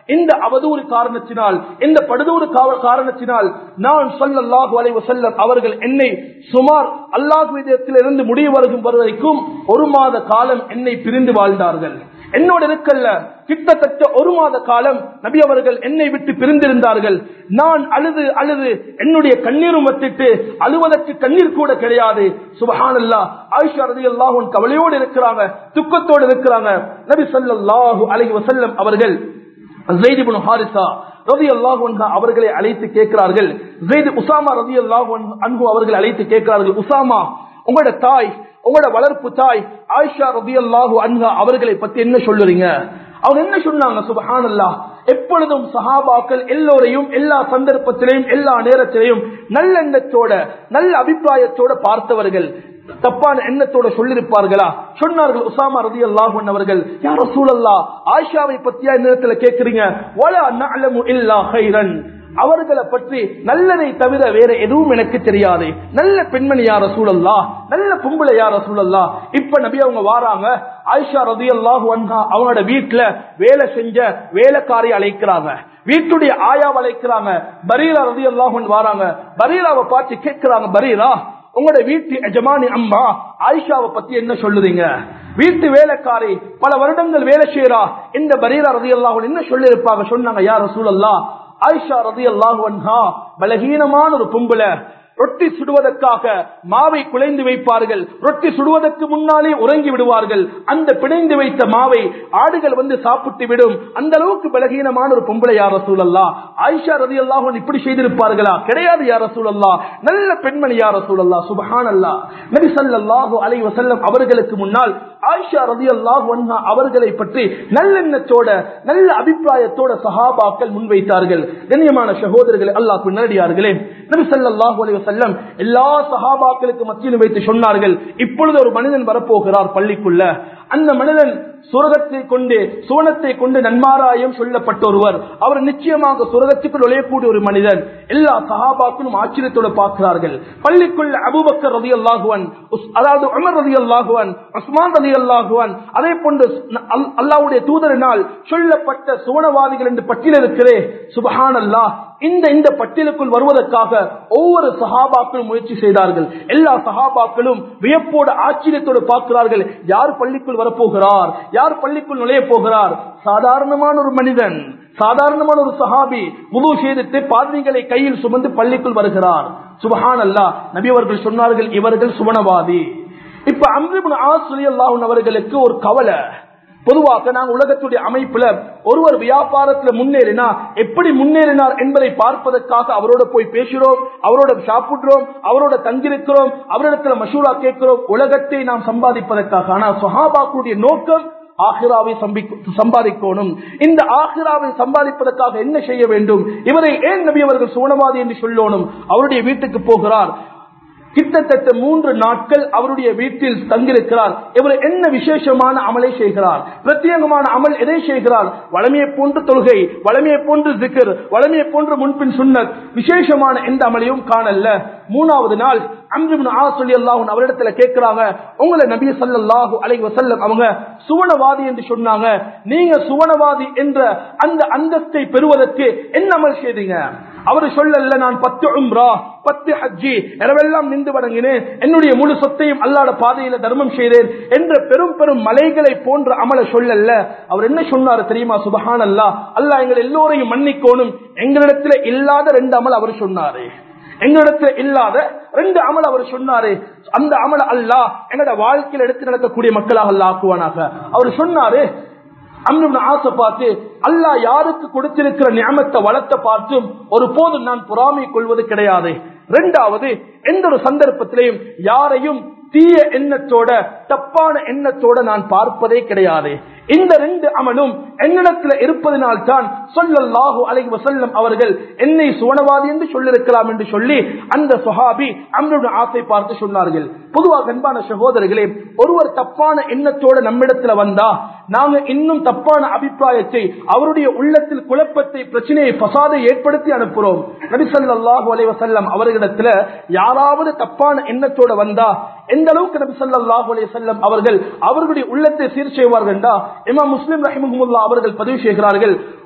இந்த அவதூறு காரணத்தினால், இந்த படுதூறு காரணத்தினால் நான் ஸல்லல்லாஹு அலைஹி வஸல்லம் அவர்கள் என்னை சுமார் அல்லாஹ்விடத்திலிருந்து முடிவு வரும் வரைக்கும் ஒரு மாத காலம் என்னை பிரிந்து வாழ்ந்தார்கள். என்னோட இருக்கல்ல கிட்டத்தட்ட ஒரு மாத காலம் நபி அவர்கள் என்னை விட்டு பிரிந்திருந்தார்கள். நான் அழுது அழுது என்னுடைய கண்ணீரும் வத்திட்டு அழுவதற்கு கண்ணீர் கூட கிடையாது. சுப்ஹானல்லாஹ். ஆயிஷா ரலியல்லாஹு அன்ஹா கவலையோடு இருக்கிறாங்க, துக்கத்தோடு இருக்கிறாங்க. நபி ஸல்லல்லாஹு அலைஹி வஸல்லம் அவர்கள் ஸைத் இப்னு ஹாரிஸா ரலியல்லாஹு அன்ஹு அவர்களை அழைத்து கேட்கிறார்கள். ஸைத் உஸாமா ரலியல்லாஹு அன்ஹு அவர்கள் அழைத்து கேட்கிறார்கள், உஸாமா உங்களோட தாய், உங்களோட வளர்ப்பு தாய் ஆயிஷா ரலியல்லாஹு அன்ஹா அவர்களை பத்தி என்ன சொல்லுறீங்க? அவங்க என்ன சொன்னாங்க? சுப்ஹானல்லாஹ். எப்பொழுதும் சஹாபாக்கள் எல்லோரையும் எல்லா சந்தர்ப்பத்திலையும் எல்லா நேரத்திலையும் நல்லெண்ணத்தோட நல்ல அபிப்பிராயத்தோட பார்த்தவர்கள். தப்பான எண்ணத்தோட சொல்லிருப்பார்களா? சொன்னார்கள் உஸாமா ரலியல்லாஹு அன்ஹு அவர்கள், யா ரசூலல்லாஹ், ஆயிஷாவை பத்தியா இந்த நேரத்துல கேக்குறீங்க? வலா நஅலமு இல்லா கைரன், அவர்களை பற்றி நல்லதை தவிர வேற எதுவும் எனக்கு தெரியாது. நல்ல பெண்மணி யா ரசூலல்லாஹ், நல்ல பொம்பளை யா ரசூலல்லாஹ். இப்ப நபி அவங்க வாராங்க, ஆயிஷா ரலியல்லாஹு அன்ஹா அவங்களோட வீட்டுல வேலை செஞ்ச வேலைக்காரி அழைக்கிறாங்க, வீட்டுடைய ஆயாவை அழைக்கிறாங்க. பரீரா ரலியல்லாஹு அன்ஹா வாராங்க, பரீராவை பார்த்து கேட்கிறாங்க, பரீரா உங்களோட வீட்டு எஜமானி அம்மா ஆயிஷாவை பத்தி என்ன சொல்லுறீங்க? வீட்டு வேலைக்காரி பல வருடங்கள் வேலை செய்யறா, இந்த பரீரா ரலியல்லாஹு அன்ஹா என்ன சொல்லி இருப்பாங்க? சொன்னாங்க, யா ரசூலல்லாஹ், ஆயிஷா ரலியல்லாஹு அன்ஹா பலகீனமான ஒரு பொம்பளை. ரொட்டி சுடுவதற்காக மாவை குலைந்து வைப்பார்கள், ரொட்டி சுடுவதற்கு முன்னாலே உறங்கி விடுவார்கள். அந்த பிணைந்து வைத்த மாவை ஆடுகள் வந்து சாப்பிட்டு விடும். அந்த அளவுக்கு பலகீனமான ஒரு பொம்பளை யா ரசூலல்லாஹ். ஆயிஷா ரலியல்லாஹு அன்ஹா இப்படி செய்திருப்பார்களா? கிடையாது யா ரசூலல்லாஹ், நல்ல பெண்மணி யா ரசூலல்லாஹ். சுப்ஹானல்லாஹ். நபி ஸல்லல்லாஹு அலைஹி வஸல்லம் அவர்களுக்கு முன்னால் ஆயிஷா ரலியல்லாஹு அன்ஹா அவர்களை பற்றி நல்லெண்ணத்தோட நல்ல அபிப்பிராயத்தோட சஹாபாக்கள் முன்வைத்தார்கள். கண்ணியமான சகோதரர்களே, அல்லாஹ்வின் நல்லடியார்களே, நபி ஸல்லல்லாஹு அலைஹி வஸல்லம் எல்லா சஹாபாக்களுக்கு மத்தியில் வைத்து சொன்னார்கள், இப்பொழுது ஒரு மனிதன் வரப்போகிறார் பள்ளிக்குள்ள. அந்த மனிதன் சுரகத்தை கொண்டு சுவனத்தை கொண்டு நன்மாராயம் சொல்லப்பட்ட ஒருவர், அவர் நிச்சயமாக சுரகத்துக்கு நுழையக்கூடிய ஒரு மனிதன். எல்லா சஹாபாக்களும் ஆச்சரியத்தோடு பார்க்கிறார்கள். பள்ளிக்குள்ள அபூபக்கர் ரலியல்லாஹு அன்ஹு, அதாவது உமர் ரலியல்லாஹு அன்ஹு, உஸ்மான் ரலியல்லாஹு அன்ஹு, அதே போன்று அல்லாஹ்வுடைய தூதரினால் சொல்லப்பட்ட சுவனவாதிகள் என்று பட்டியல் இருக்கிறே. சுப்ஹானல்லாஹ். இந்த இந்த பட்டியலுக்குள் வருவதற்காக ஒவ்வொரு சஹாபாக்களும் முயற்சி செய்தார்கள். எல்லா சஹாபாக்களும் வியப்போடு ஆச்சரியத்தோடு பார்க்கிறார்கள், யார் பள்ளிக்குள் வரப்போகிறார், யார் பள்ளிக்குள் நுழைய போகிறார்? சாதாரணமான ஒரு மனிதன், சாதாரணமான ஒரு சஹாபி வுது செய்து பாதணிகளை கையில் சுமந்து பள்ளிக்குள் வருகிறார். சுப்ஹானல்லாஹ். நபி அவர்கள் சொன்னார்கள், இவர்கள் சுவனவாதி. இப்ப அம்ர் இப்னு ஆஸ் ரலியல்லாஹு அன்ஹு அவர்களுக்கு ஒரு கவலை. பொதுவாக நாங்கள் உலகத்துடைய அமைப்புல ஒருவர் வியாபாரத்துல முன்னேறினா எப்படி முன்னேறினார் என்பதை பார்ப்பதற்காக அவரோட போய் பேசுகிறோம், அவரோட சாப்பிடுறோம், அவரோட தங்கிருக்கிறோம், அவரிடத்துல மஷூரா கேட்கிறோம், உலகத்தை நாம் சம்பாதிப்பதற்காக. ஆனா சஹாபாக்களுடைய நோக்கம் ஆகிராவை சம்பாதிக்கணும். இந்த ஆகிராவை சம்பாதிப்பதற்காக என்ன செய்ய வேண்டும்? இவரை ஏன் நபி அவர்கள் சுவனவாதி என்று சொல்லணும்? அவருடைய வீட்டுக்கு போகிறார். கிட்டத்தட்ட மூன்று நாட்கள் அவருடைய வீட்டில் தங்கியிருக்கிறார். இவர் என்ன விசேஷமான அமலை செய்கிறார்? பிரத்யேகமான அமல் எதை செய்கிறார்? வளமையை போன்று தொழுகை, வளமையை போன்று zikr, வளமையை போன்று முன்பின் சுன்னத், விசேஷமான எந்த அமலையும் காணல. மூணாவது நாள் அம்ர் இப்னு ஆஸ் ரலியல்லாஹு அன்ஹு அவரிடத்துல கேட்கிறாங்க, உங்களை நபி ஸல்லல்லாஹு அலைஹி வஸல்லம் அவங்க சுவனவாதி என்று சொன்னாங்க, நீங்க சுவனவாதி என்ற அந்த அந்தஸ்தை பெறுவதற்கு என்ன அமல் செய்தீங்க? அவர் சொல்லல, நான் பத்து உம்ரா பத்து ஹஜ்ஜி இரவெல்லாம் நின்று வணங்கினேன், என்னுடைய முழு சொத்தையும் அல்லாஹ்வுடைய பாதையில தர்மம் செய்தேன் என்ற பெரும் பெரும் மலைகளை போன்ற அமல சொல்லல. அவர் என்ன சொன்னார் தெரியுமா? சுப்ஹானல்லாஹ். அல்லாஹ் எங்கள் எல்லோரையும் மன்னிக்கோணும், எங்களிடத்துல இல்லாத ரெண்டு அமல் அவர் சொன்னாரு. எங்களிடத்துல இல்லாத ரெண்டு அமல் அவர் சொன்னாரு. அந்த அமல் அல்லாஹ் எங்களோட வாழ்க்கையில் எடுத்து நடக்கக்கூடிய மக்களாக அல்லாஹ் ஆக்குவானாக. அவர் சொன்னாரு, அம்ர் இப்னு ஆஸை பார்த்து, அல்லாஹ் யாருக்கு கொடுத்திருக்கிற நிஅமத்தை வளத்தை பார்த்தும் ஒரு போதும் நான் பொறாமை கொள்வது கிடையாது. இரண்டாவது, எந்த ஒரு சந்தர்ப்பத்திலையும் யாரையும் தீய எண்ணத்தோட தப்பான எண்ணத்தோட நான் பார்ப்பதே கிடையாது. இந்த ரெண்டு அமலும் என்னிடத்தில் இருப்பதனால் தான் ஸல்லல்லாஹு அலைஹி வஸல்லம் அவர்கள் என்னை சுவனவாதி என்று சொல்லிருக்கலாம் என்று சொல்லி அந்த சஹாபி அம்ர் இப்னு ஆஸை பார்த்து சொன்னார்கள். பொதுவாக அன்பான சகோதரர்களே, ஒருவர் தப்பான எண்ணத்தோட நம்மிடத்தில் வந்தா நாங்க இன்னும் தப்பான அபிப்பிராயத்தை, அவருடைய உள்ளத்தில் குழப்பத்தை, பிரச்சனையை, ஃபசாதை ஏற்படுத்தி அனுப்புறோம். நபி ஸல்லல்லாஹு அலைஹி வஸல்லம் அவர்களிடத்துல யாராவது தப்பான எண்ணத்தோட வந்தா எந்த அளவுக்கு நபி ஸல்லல்லாஹு அலைஹி வஸல்லம் அவர்கள் அவர்களுடைய உள்ளத்தை சீர் செய்வார்கள் என்றா இமாம் முஸ்லிம் ரஹிமஹுல்லாஹ் அவர்கள் பதிவு செய்கிறார்கள்,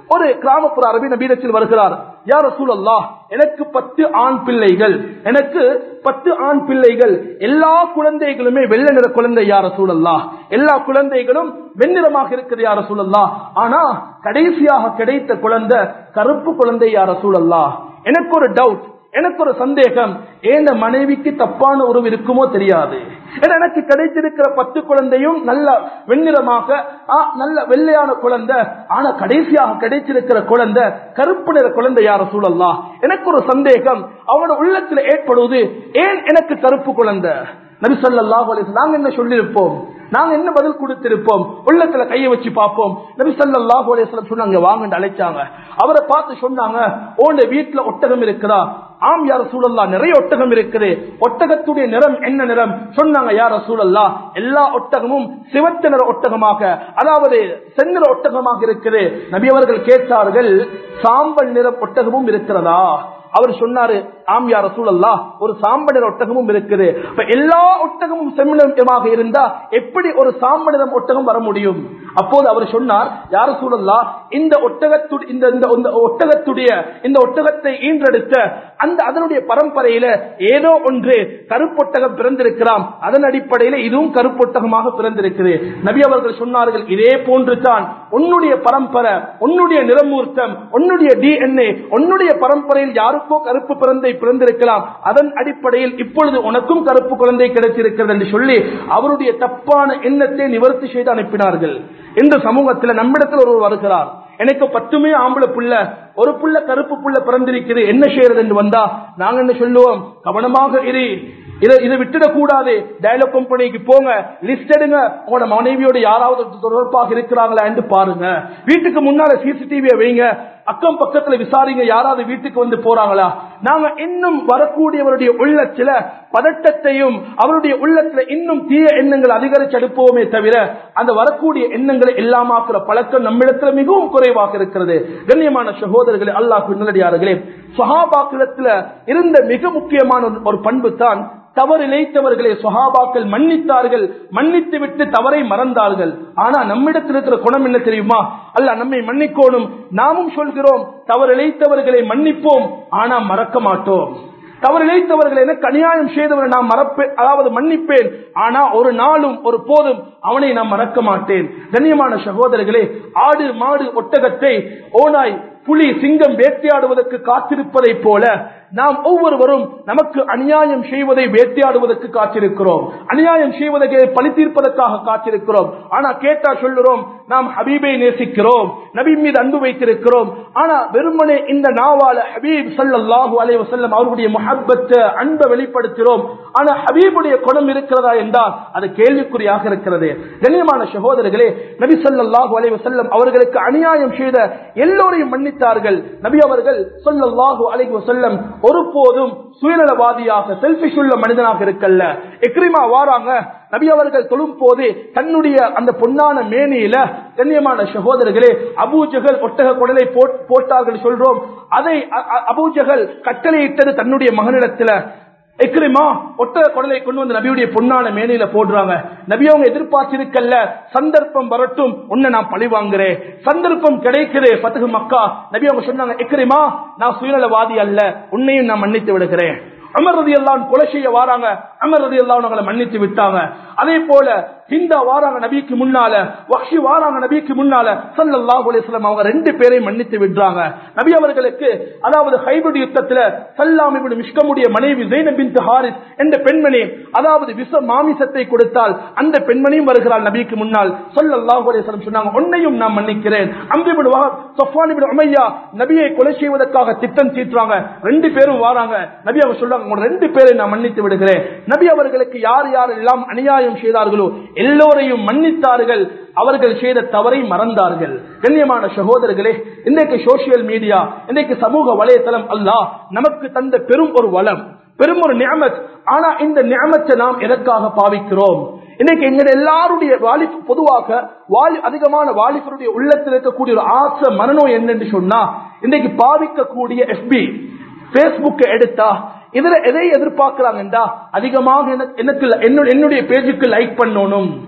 ஒரு கிராமப்புற அரபி நபியிடத்தில் வருகிறார். யா ரசூலல்லாஹ், எனக்கு பத்து ஆண் பிள்ளைகள், எனக்கு பத்து ஆண் பிள்ளைகள், எல்லா குழந்தைகளுமே வெள்ளை நிற குழந்தை யா ரசூலல்லாஹ், எல்லா குழந்தைகளும் வெண்ணிறமாக இருக்குது யா ரசூலல்லாஹ், ஆனா கடைசியாக கிடைத்த குழந்தை கருப்பு குழந்தை யா ரசூலல்லாஹ். எனக்கு ஒரு டவுட், எனக்கு ஒரு சந்தேகம், ஏந்த மனைவிக்கு தப்பான உறவு இருக்குமோ தெரியாது. எனக்கு கிடைத்திருக்கிற பத்து குழந்தையும் நல்ல வெண்ணிறமாக நல்ல வெள்ளையான குழந்தை, ஆனா கடைசியாக கிடைத்திருக்கிற குழந்தை கருப்பு நிற குழந்தை யா ரசூலல்லாஹ். எனக்கு ஒரு சந்தேகம் அவனோட உள்ளத்தில் ஏற்படுவது, ஏன் எனக்கு கருப்பு குழந்தை? நபி ஸல்லல்லாஹு அலைஹி வஸல்லம் நாங்க என்ன சொல்லியிருப்போம், நாங்க என்ன பதில் கொடுத்திருப்போம்? உள்ளத்துல கையை வச்சு பார்ப்போம். நபி ஸல்லல்லாஹு அலைஹி வஸல்லம் சொன்னாங்க, வாங்கன்னு அழைச்சாங்க. அவரை பார்த்து சொன்னாங்க, ஓண்ட வீட்டுல ஒட்டகம் இருக்குதா? ஆம் யா ரசூலல்லாஹ், நிறைய ஒட்டகம் இருக்குது. ஒட்டகத்துடைய நிறம் என்ன நிறம்? சொன்னாங்க, யா ரசூலல்லாஹ், எல்லா ஒட்டகமும் சிவத்த நிற ஒட்டகமாக, அதாவது செந்நிற ஒட்டகமாக இருக்குது. நபி அவர்கள் கேட்டார்கள், சாம்பல் நிற ஒட்டகமும் இருக்கிறதா? அவர் சொன்னாரு, ஆம் யா ரசூலல்லாஹ், ஒரு சாம்பல் ஒட்டகமும் இருக்குது. எல்லா ஒட்டகமும் செம்மிடமாக இருந்தா எப்படி ஒரு சாம்பல் ஒட்டகம் வர முடியும்? அப்போது அவர் சொன்னார், யா ரசூலல்லாஹ், இந்த ஒட்டகத்துடைய இந்த ஒட்டகத்துடைய இந்த ஒட்டகத்தை ஈன்றெடுத்த அந்த அதனுடைய பரம்பரையில ஏதோ ஒன்று கருப்பொட்டகம் பிறந்திருக்கிறான், அதன் அடிப்படையில் இதுவும் கருப்பொட்டகமாக பிறந்திருக்கிறது. நபி அவர்கள் சொன்னார்கள், இதே போன்று தான் உன்னுடைய பரம்பரை, உன்னுடைய நிறமூர்த்தம், உன்னுடைய டிஎன்ஏ, உன்னுடைய பரம்பரையில் யாருக்கோ கருப்பு குழந்தை பிறந்திருக்கலாம், அதன் அடிப்படையில் இப்பொழுது உனக்கும் கருப்பு குழந்தை கிடைத்திருக்கிறது என்று சொல்லி அவருடைய தப்பான எண்ணத்தை நிவர்த்தி செய்து அனுப்பினார்கள். இந்த சமூகத்தில் நம்மிடத்தில் ஒருவர் வருகிறார், எனக்கு பத்துமே ஆம்பளை புள்ள, ஒரு புள்ள கருப்பு புள்ள பிறந்திருக்கிறது, என்ன செய்யறது என்று வந்தா நாங்க என்ன சொல்லுவோம்? கவனமாக இரு, இதை இதை விட்டுடக்கூடாது. டயலாக் கம்பெனிக்கு போங்க, லிஸ்ட் எடுங்க, உங்களோட மனைவியோட யாராவது தொடர்பாக இருக்கிறாங்களா என்று பாருங்க, வீட்டுக்கு முன்னால சிசிடிவியை வைங்க, அக்கம் பக்கத்துல விசாரிங்க, யாராவது வீட்டுக்கு வந்து போறாங்களா. நாங்க இன்னும் வரக்கூடியவருடைய உள்ளத்துல பதட்டத்தையும் அவருடைய உள்ளத்துல இன்னும் தீய எண்ணங்கள் அதிகரிச்சு அனுப்புவோமே தவிர அந்த வரக்கூடிய எண்ணங்களை எல்லாமாக்குற பழக்கம் நம்மிடத்துல மிகவும் குறைவாக இருக்கிறது. கண்ணியமான சகோதரர்களே, அல்லாஹ் நல்லடியார்களே, சஹாபாக்களத்துல இருந்த மிக முக்கியமான ஒரு பண்பு தான் தவறு இழைத்தவர்களை சஹாபாக்கள் மன்னித்தார்கள், மன்னித்து விட்டு தவறை மறந்தார்கள். ஆனா நம்மிடத்தில் இருக்கிற குணம் என்ன தெரியுமா? அல்லாஹ் நம்மை மன்னிக்கோணும், நாமும் சொல்கிறோம் தவறு இழைத்தவர்களை மன்னிப்போம், ஆனா மறக்க மாட்டோம். தவறு இழைத்தவர்கள் எனக்கு அநியாயம் செய்தவரை நான் மறப்பேன், அதாவது மன்னிப்பேன், ஆனா ஒரு நாளும் ஒரு போதும் அவனை நான் மறக்க மாட்டேன். கண்ணியமான சகோதரர்களே, ஆடு மாடு ஒட்டகத்தை ஓனாய் புலி சிங்கம் வேட்டையாடுவதற்கு காத்திருப்பதை போல நாம் ஒவ்வொருவரும் நமக்கு அநியாயம் செய்வதை வேட்டையாடுவதற்கு காத்திருக்கிறோம், அநியாயம் செய்வதை பழி தீர்ப்பதற்காக காத்திருக்கிறோம். ஆனா கேட்டா சொல்லுறோம் நாம் ஹபீபை நேசிக்கிறோம், நபி மீது அன்பு வைத்திருக்கிறோம். ஆனா வெறுமனே இந்த நாவால ஹபீப் ஸல்லல்லாஹு அலைஹி வஸல்லம் அவருடைய முஹப்பத்தை அன்பை வெளிப்படுத்துகிறோம். ஆனா ஹபீபுடைய குணம் இருக்கிறதா என்றால் அது கேள்விக்குறியாக இருக்கிறது. கண்ணியமான சகோதரர்களே, நபி ஸல்லல்லாஹு அலைஹி வஸல்லம் அவர்களுக்கு அநியாயம் செய்த எல்லோரையும் மன்னித்தார்கள். நபி அவர்கள் ஸல்லல்லாஹு அலைஹி வஸல்லம் ஒருபோதும் சுயநலவாதியாக செல்ஃபிஷ் உள்ள மனிதனாக இருக்கல்ல. இக்ரிமா வாராங்க, நபி அவர்கள் தொழும் போது தன்னுடைய அந்த பொன்னான மேனியில, கண்ணியமான சகோதரர்களே, அபூஜஹல் ஒட்டக குடலை போட்டார்கள் சொல்றோம், அதை அபூஜஹல் கட்டளையிட்டது தன்னுடைய மகனிடத்துல. இக்ரிமா ஒட்டக குடலை கொண்டு வந்து நபியுடைய பொன்னான மேனியில போடுறாங்க. நபி அவங்க எதிர்பார்த்திருக்கல்ல, சந்தர்ப்பம் வரட்டும் உன்னை நான் பழி வாங்குறேன். சந்தர்ப்பம் கிடைக்குது, ஃபத்ஹு மக்கா. நபி அவங்க சொன்னாங்க, இக்ரிமா நான் சுயநலவாதி அல்ல, உன்னையும் நான் மன்னித்து விடுகிறேன். உமர் ரலியல்லாஹு கொலை செய்ய வாராங்க, உமர் ரலியல்லாஹு அவங்களை மன்னித்து விட்டாங்க. அதே போல ஹிந்தா வாராங்க நபிக்கு முன்னால, வஹ்ஷி வாராங்க நபிக்கு முன்னால, ஸல்லல்லாஹு அலைஹி வஸல்லம் அவங்க ரெண்டு பேரை மன்னித்து விடுறாங்க. நபி அவர்களுக்கு அதாவது ஹைபர் யுத்தத்துல சல்லாம் இப்னு மிஷ்கமுடைய மனைவி ஸைனப் பின்த் ஹாரிஸ் என்ற பெண்மணி அதாவது விஷ மாமிசத்தை கொடுத்தால் அந்த பெண்மணியும் வருகிறாள் நபிக்கு முன்னால். ஸல்லல்லாஹு அலைஹி வஸல்லம் சொன்னாங்க, உன்னையும் நான் மன்னிக்கிறேன். அம்ர் இப்னு வஹப், ஸஃப்வான் இப்னு உமையா நபியை கொலை செய்வதற்காக திட்டம் தீட்டுறாங்க, ரெண்டு பேரும் வாராங்க. நபி அவங்க சொல்றாங்க, ரெண்டு பேரை நான் மன்னித்து விடுகிறேன். நபி அவர்களுக்கு யார் யாரெல்லாம் அநியாயம் செய்தார்களோ எல்லோரையும் மன்னித்தார்கள், அவர்கள் செய்த தவறை மறந்தார்கள். கண்ணியமான சகோதரர்களே, இன்றைக்கு சோசியல் மீடியா, இன்றைக்கு சமூக வலைதளம் அல்லாஹ் நமக்கு தந்த பெரும் ஒரு வளம், பெரும் ஒரு நிஅமத். ஆனா இந்த நிஅமத்தை நாம் எதற்காக பாவிக்கிறோம்? இன்னைக்கு எங்க எல்லாருடைய வாலிப, பொதுவாக வாலி அதிகமான வாலிபருடைய உள்ளத்தில் இருக்கக்கூடிய ஒரு ஆசை மனநோய் என்னன்னு சொன்னா, இன்னைக்கு பாவிக்கக்கூடிய எஃபி பேஸ்புக் எடுத்தா இதுல எதை எதிர்பார்க்கிறாங்கன்றா அதிகமாக எனக்கு என்னுடைய பேஜுக்கு லைக் பண்ணணும்,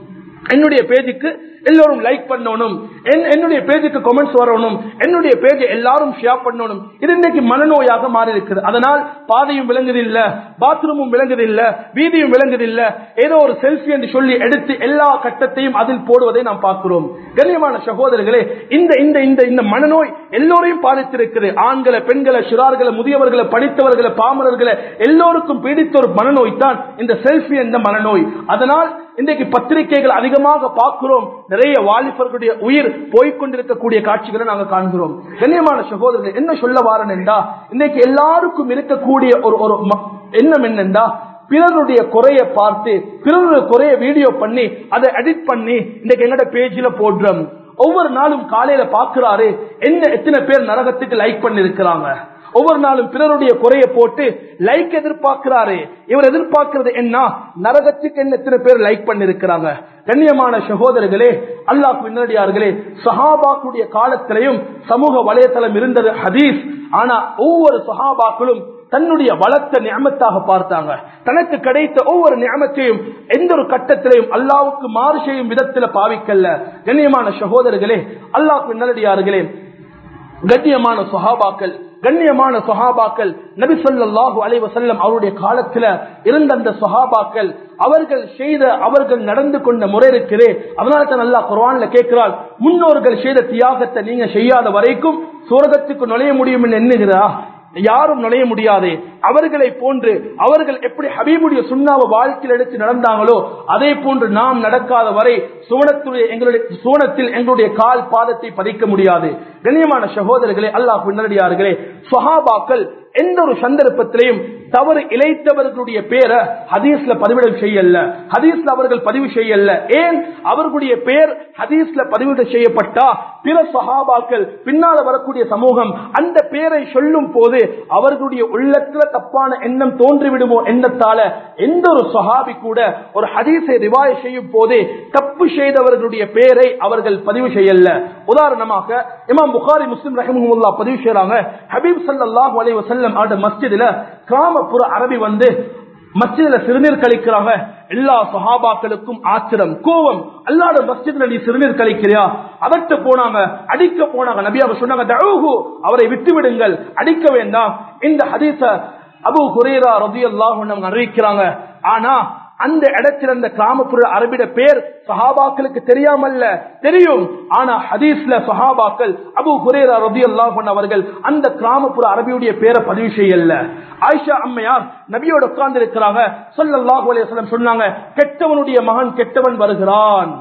என்னுடைய பேஜுக்கு எல்லோரும் லைக் பண்ணணும், என்னுடைய பேஜுக்கு கமெண்ட்ஸ் வரணும், என்னுடைய பேஜை எல்லாரும் ஷேர் பண்ணணும். இது இன்னைக்கு மனநோயாக மாறி இருக்குது. அதனால் பாதையும் விளங்குதில்லை, பாத்ரூமும் விளங்குதில்லை, வீதியும் விளங்குதில்லை, ஏதோ ஒரு செல்ஃபி என்று சொல்லி எடுத்து எல்லா கட்டத்தையும் அதில் போடுவதை நாம் பார்க்கிறோம். கண்ணியமான சகோதரர்களே, இந்த இந்த இந்த இந்த மனநோய் எல்லோரையும் பாதித்திருக்கிறது. ஆண்களை, பெண்களை, சிறார்களை, முதியவர்களை, படித்தவர்களை, பாமரர்களை எல்லோருக்கும் பீடித்த ஒரு மனநோய் தான் இந்த செல்ஃபி என்ற மனநோய். அதனால் இன்றைக்கு பத்திரிகைகள் அதிகமாக பார்க்கிறோம், நிறைய வாலிபர்களுடைய உயிர் போய்கொண்டிருக்கக்கூடிய காட்சிகளை நாங்கள் காண்கிறோம். கண்ணியமான சகோதரர்கள், என்ன சொல்ல வாரன் என்றா, இன்றைக்கு எல்லாருக்கும் இருக்கக்கூடிய ஒரு ஒரு எண்ணம் என்னென்றா, பிறருடைய குறைய பார்த்து பிறருடைய குறைய வீடியோ பண்ணி அதை எடிட் பண்ணி இன்றைக்கு எங்கட பேஜில போடுறோம். ஒவ்வொரு நாளும் காலையில பாக்குறாரு என்ன எத்தனை பேர் நரகத்துக்கு லைக் பண்ணி இருக்கிறாங்க. ஒவ்வொரு நாளும் பிறருடைய குறைய போட்டு லைக் எதிர்பார்க்கிறாரு. இவர் எதிர்பார்க்கிறது என்ன, நரகத்துக்கு என்ன எத்தனை பேர் லைக் பண்ணி இருக்கிறாங்க. கண்ணியமான சகோதரர்களே, அல்லாஹ்வின் நல்லடியார்களே, சஹாபாக்களுடைய காலத்திலையும் சமூக வலைதளம் இருந்தது ஹதீஸ். ஆனா ஒவ்வொரு சஹாபாக்களும் தன்னுடைய வளர்த்த நியமத்தாக பார்த்தாங்க. தனக்கு கிடைத்த ஒவ்வொரு நியமத்தையும் எந்த ஒரு கட்டத்திலையும் அல்லாஹ்வுக்கு மாறு செய்யும் விதத்தில் பாவிக்கல்ல. கண்ணியமான சகோதரர்களே, அல்லாஹ்வின் நல்லடியார்களே, கண்ணியமான சஹாபாக்கள் கண்ணியமான சஹாபாக்கள் நபி ஸல்லல்லாஹு அலைஹி வஸல்லம் அவருடைய காலத்துல இருந்த அந்த சஹாபாக்கள் அவர்கள் செய்த அவர்கள் நடந்து கொண்ட முறை இருக்கிறே. அதனால தான் அல்லாஹ் குர்ஆன்ல கேட்கிறார், முன்னோர்கள் செய்த தியாகத்தை நீங்க செய்யாத வரைக்கும் சுவர்க்கத்துக்கு நுழைய முடியும் என்று எண்ணுகிறா? யாரும் நுழைய முடியாது. அவர்களை போன்று அவர்கள் எப்படி ஹபீபுடைய சுன்னாவை வாழ்க்கையில் எடுத்து நடந்தாங்களோ அதே போன்று நாம் நடக்காத வரை சுவனத்துடைய எங்களுடைய சுவனத்தில் எங்களுடைய கால் பாதத்தை பதிக்க முடியாது. கண்ணியமான சகோதரர்களே, அல்லாஹ்வின் நல்லடியார்களே, சஹாபாக்கள் எந்த ஒரு சந்தர்ப்பத்திலையும் தவறு இழைத்தவர்களுடைய பேரை ஹதீஸ்ல பதிவிடம் செய்யல, ஹதீஸ்ல அவர்கள் பதிவு செய்யல. ஏன்? அவர்களுடைய பேர் ஹதீஸ்ல பதிவு செய்யப்பட்டா பிற சஹாபாக்கள் பின்னால வரக்கூடிய சமூகம் அந்த பேரை சொல்லும் போது அவர்களுடைய உள்ளத்துல தப்பான எண்ணம் தோன்றிவிடுமோ எண்ணத்தால எந்த ஒரு சஹாபி கூட ஒரு ஹதீஸை ரிவாய செய்யும் போது தப்பு செய்தவர்களுடைய பேரை அவர்கள் பதிவு செய்யல. உதாரணமாக இமாம் புகாரி, முஸ்லிம் ரஹிமஹுல்லாஹ் பதிவு செய்றாங்க, ஹபீப் ஸல்லல்லாஹு அலைஹி வஸல்லம் அந்த மஸ்ஜிதுல கிராமப்புற அரபி வந்து மஸ்ஜிதுல சிறுநீர் கழிக்கிறாங்க. எல்லா சஹாபாக்களுக்கும் ஆச்சரியம், கோபம். அல்லாஹ்ட மஸ்ஜிதுல நீ சிறுநீர் கழிக்கிறியா? அதட்ட போனாங்க, அடிக்க போனாங்க. நபி அவங்க சொன்னாங்க, தஊஹு, அவரை விட்டு விடுங்கள், அடிக்க வேண்டாம். இந்த ஹதீஸ அபூ ஹுரைரா ரலியல்லாஹு அன்ஹு அறிவிக்கிறாங்க. ஆனா அந்த இடத்துல அந்த கிராமப்புற அரபிட பேர் சஹாபாக்களுக்கு தெரியாமல்ல, தெரியும். ஆனா ஹதீஸ்ல சஹாபாக்கள் அபூ ஹுரைரா ரலியல்லாஹு அன்ஹு அவர்கள் அந்த கிராமப்புற அரபியுடைய பேரை பதிவு செய்யல. ஆயிஷா அம்மையார் நபியோட உட்கார்ந்து இருக்கிறாங்க. ஸல்லல்லாஹு அலைஹி வஸல்லம் சொன்னாங்க, கெட்டவனுடைய மகன் கெட்டவன் வருகிறான்.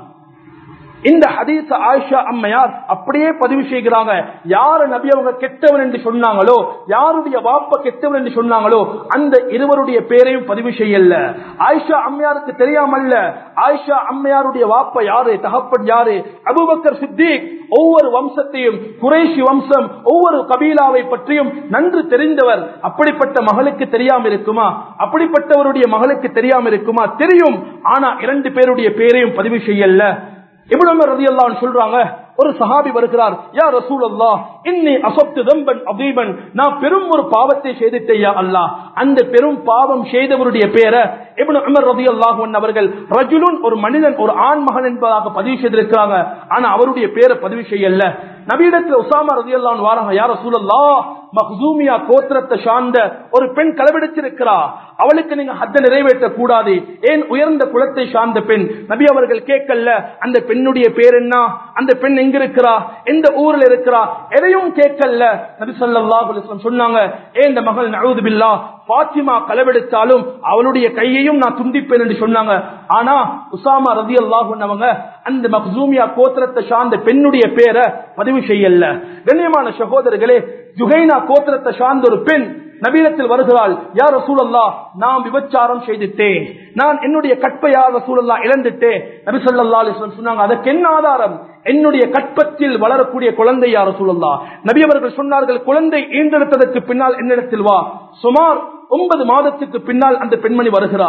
இந்த ஹதீஸ் ஆயிஷா அம்மையார் அப்படியே பதிவு செய்கிறாங்க. யாரு நபி அவங்க கெட்டவன் என்று சொன்னாங்களோ, யாருடைய வாப்ப கெட்டவன் என்று சொன்னாங்களோ அந்த இருவருடைய பேரையும் பதிவு செய்யல. ஆயிஷா அம்மையாருக்கு தெரியாமல்ல. ஆயிஷா அம்மையாருடைய வாப்ப யாரு, தகப்பன் யாரு? Abu Bakr Siddiq. ஒவ்வொரு வம்சத்தையும், குறைஷி வம்சம், ஒவ்வொரு கபீலாவை பற்றியும் நன்கு தெரிந்தவர். அப்படிப்பட்ட மகளுக்கு தெரியாம இருக்குமா? அப்படிப்பட்டவருடைய மகளுக்கு தெரியாம இருக்குமா? தெரியும். ஆனா இரண்டு பேருடைய பேரையும் பதிவு செய்யல. இப்னு உமர் ரலியல்லாஹு அன்ஹு சொல்றாங்க, ஒரு சஹாபி வருகிறார், யா ரசூலல்லாஹ் இன்னி அஸப்து தம்பன் அதீமன், நான் பெரும் ஒரு பாவத்தை செய்துட்டேன் யா அல்லாஹ். அந்த பெரும் பாவம் செய்தவருடைய பேரை இப்னு உமர் ரலியல்லாஹு அன்ஹு அவர்கள் ரஜுலுன், ஒரு மனிதன், ஒரு ஆண் மகன் என்பதாக பதிவு செய்திருக்கிறாங்க. ஆனா அவருடைய பேரை பதிவு செய்யல. நபியிடத்தில் உசாமா ரலியல்லாஹு அன்ஹு வாராங்க, யா ரசூலல்லாஹ் மக்ஸூமியா கோத்திரத்தை சார்ந்த ஒரு பெண் களவெடுத்திருக்கிறா, அவளுக்கு நீங்க ஹத்த நிறைவேற்ற கூடாது, ஏன் உயர்ந்த குலத்தை சார்ந்த பெண். நபி அவர்கள் கேட்கல அந்த பெண்ணுடைய பேர் என்ன, அந்த பெண் எங்க இருக்கிறா, எந்த ஊர்ல இருக்கிறா, எதையும் கேட்கல. நபி ஸல்லல்லாஹு அலைஹி வஸல்லம் சொன்னாங்க, ஏன் இந்த மகள் நஊது பில்லாஹ் பாத்திமா களவெடுத்தாலும் அவளுடைய கையையும் நான் துண்டிப்பேன் என்று சொன்னாங்க. ஆனா உசாமா ரலியல்லாஹு அன்ஹு அவங்க அந்த மக்ஸூமியா கோத்திரத்தை சார்ந்த பெண்ணுடைய பேரை பதிவு செய்யல. கண்ணியமான சகோதரர்களே, ஜுஹைனா கோத்திரத்தை சார்ந்த ஒரு பெண் நபியிடத்தில் வருகிறாள், யா ரசூலல்லாஹ் நான் விபச்சாரம் செய்துட்டேன், நான் என்னுடைய கற்பை யா ரசூலல்லாஹ் இழந்துட்டேன். நபி ஸல்லல்லாஹு அலைஹி வஸல்லம் சொன்னாங்க, அதற்கு என்ன ஆதாரம்? என்னுடைய கற்பத்தில் வளரக்கூடிய குழந்தை யா ரசூலல்லாஹ். நபி அவர்கள் சொன்னார்கள், குழந்தை ஈன்றெடுத்ததற்கு பின்னால் என்னிடத்தில் வா. சுமார் ஒன்பது மாதத்துக்கு பின்னால் அந்த பெண்மணி வருகிறாள்.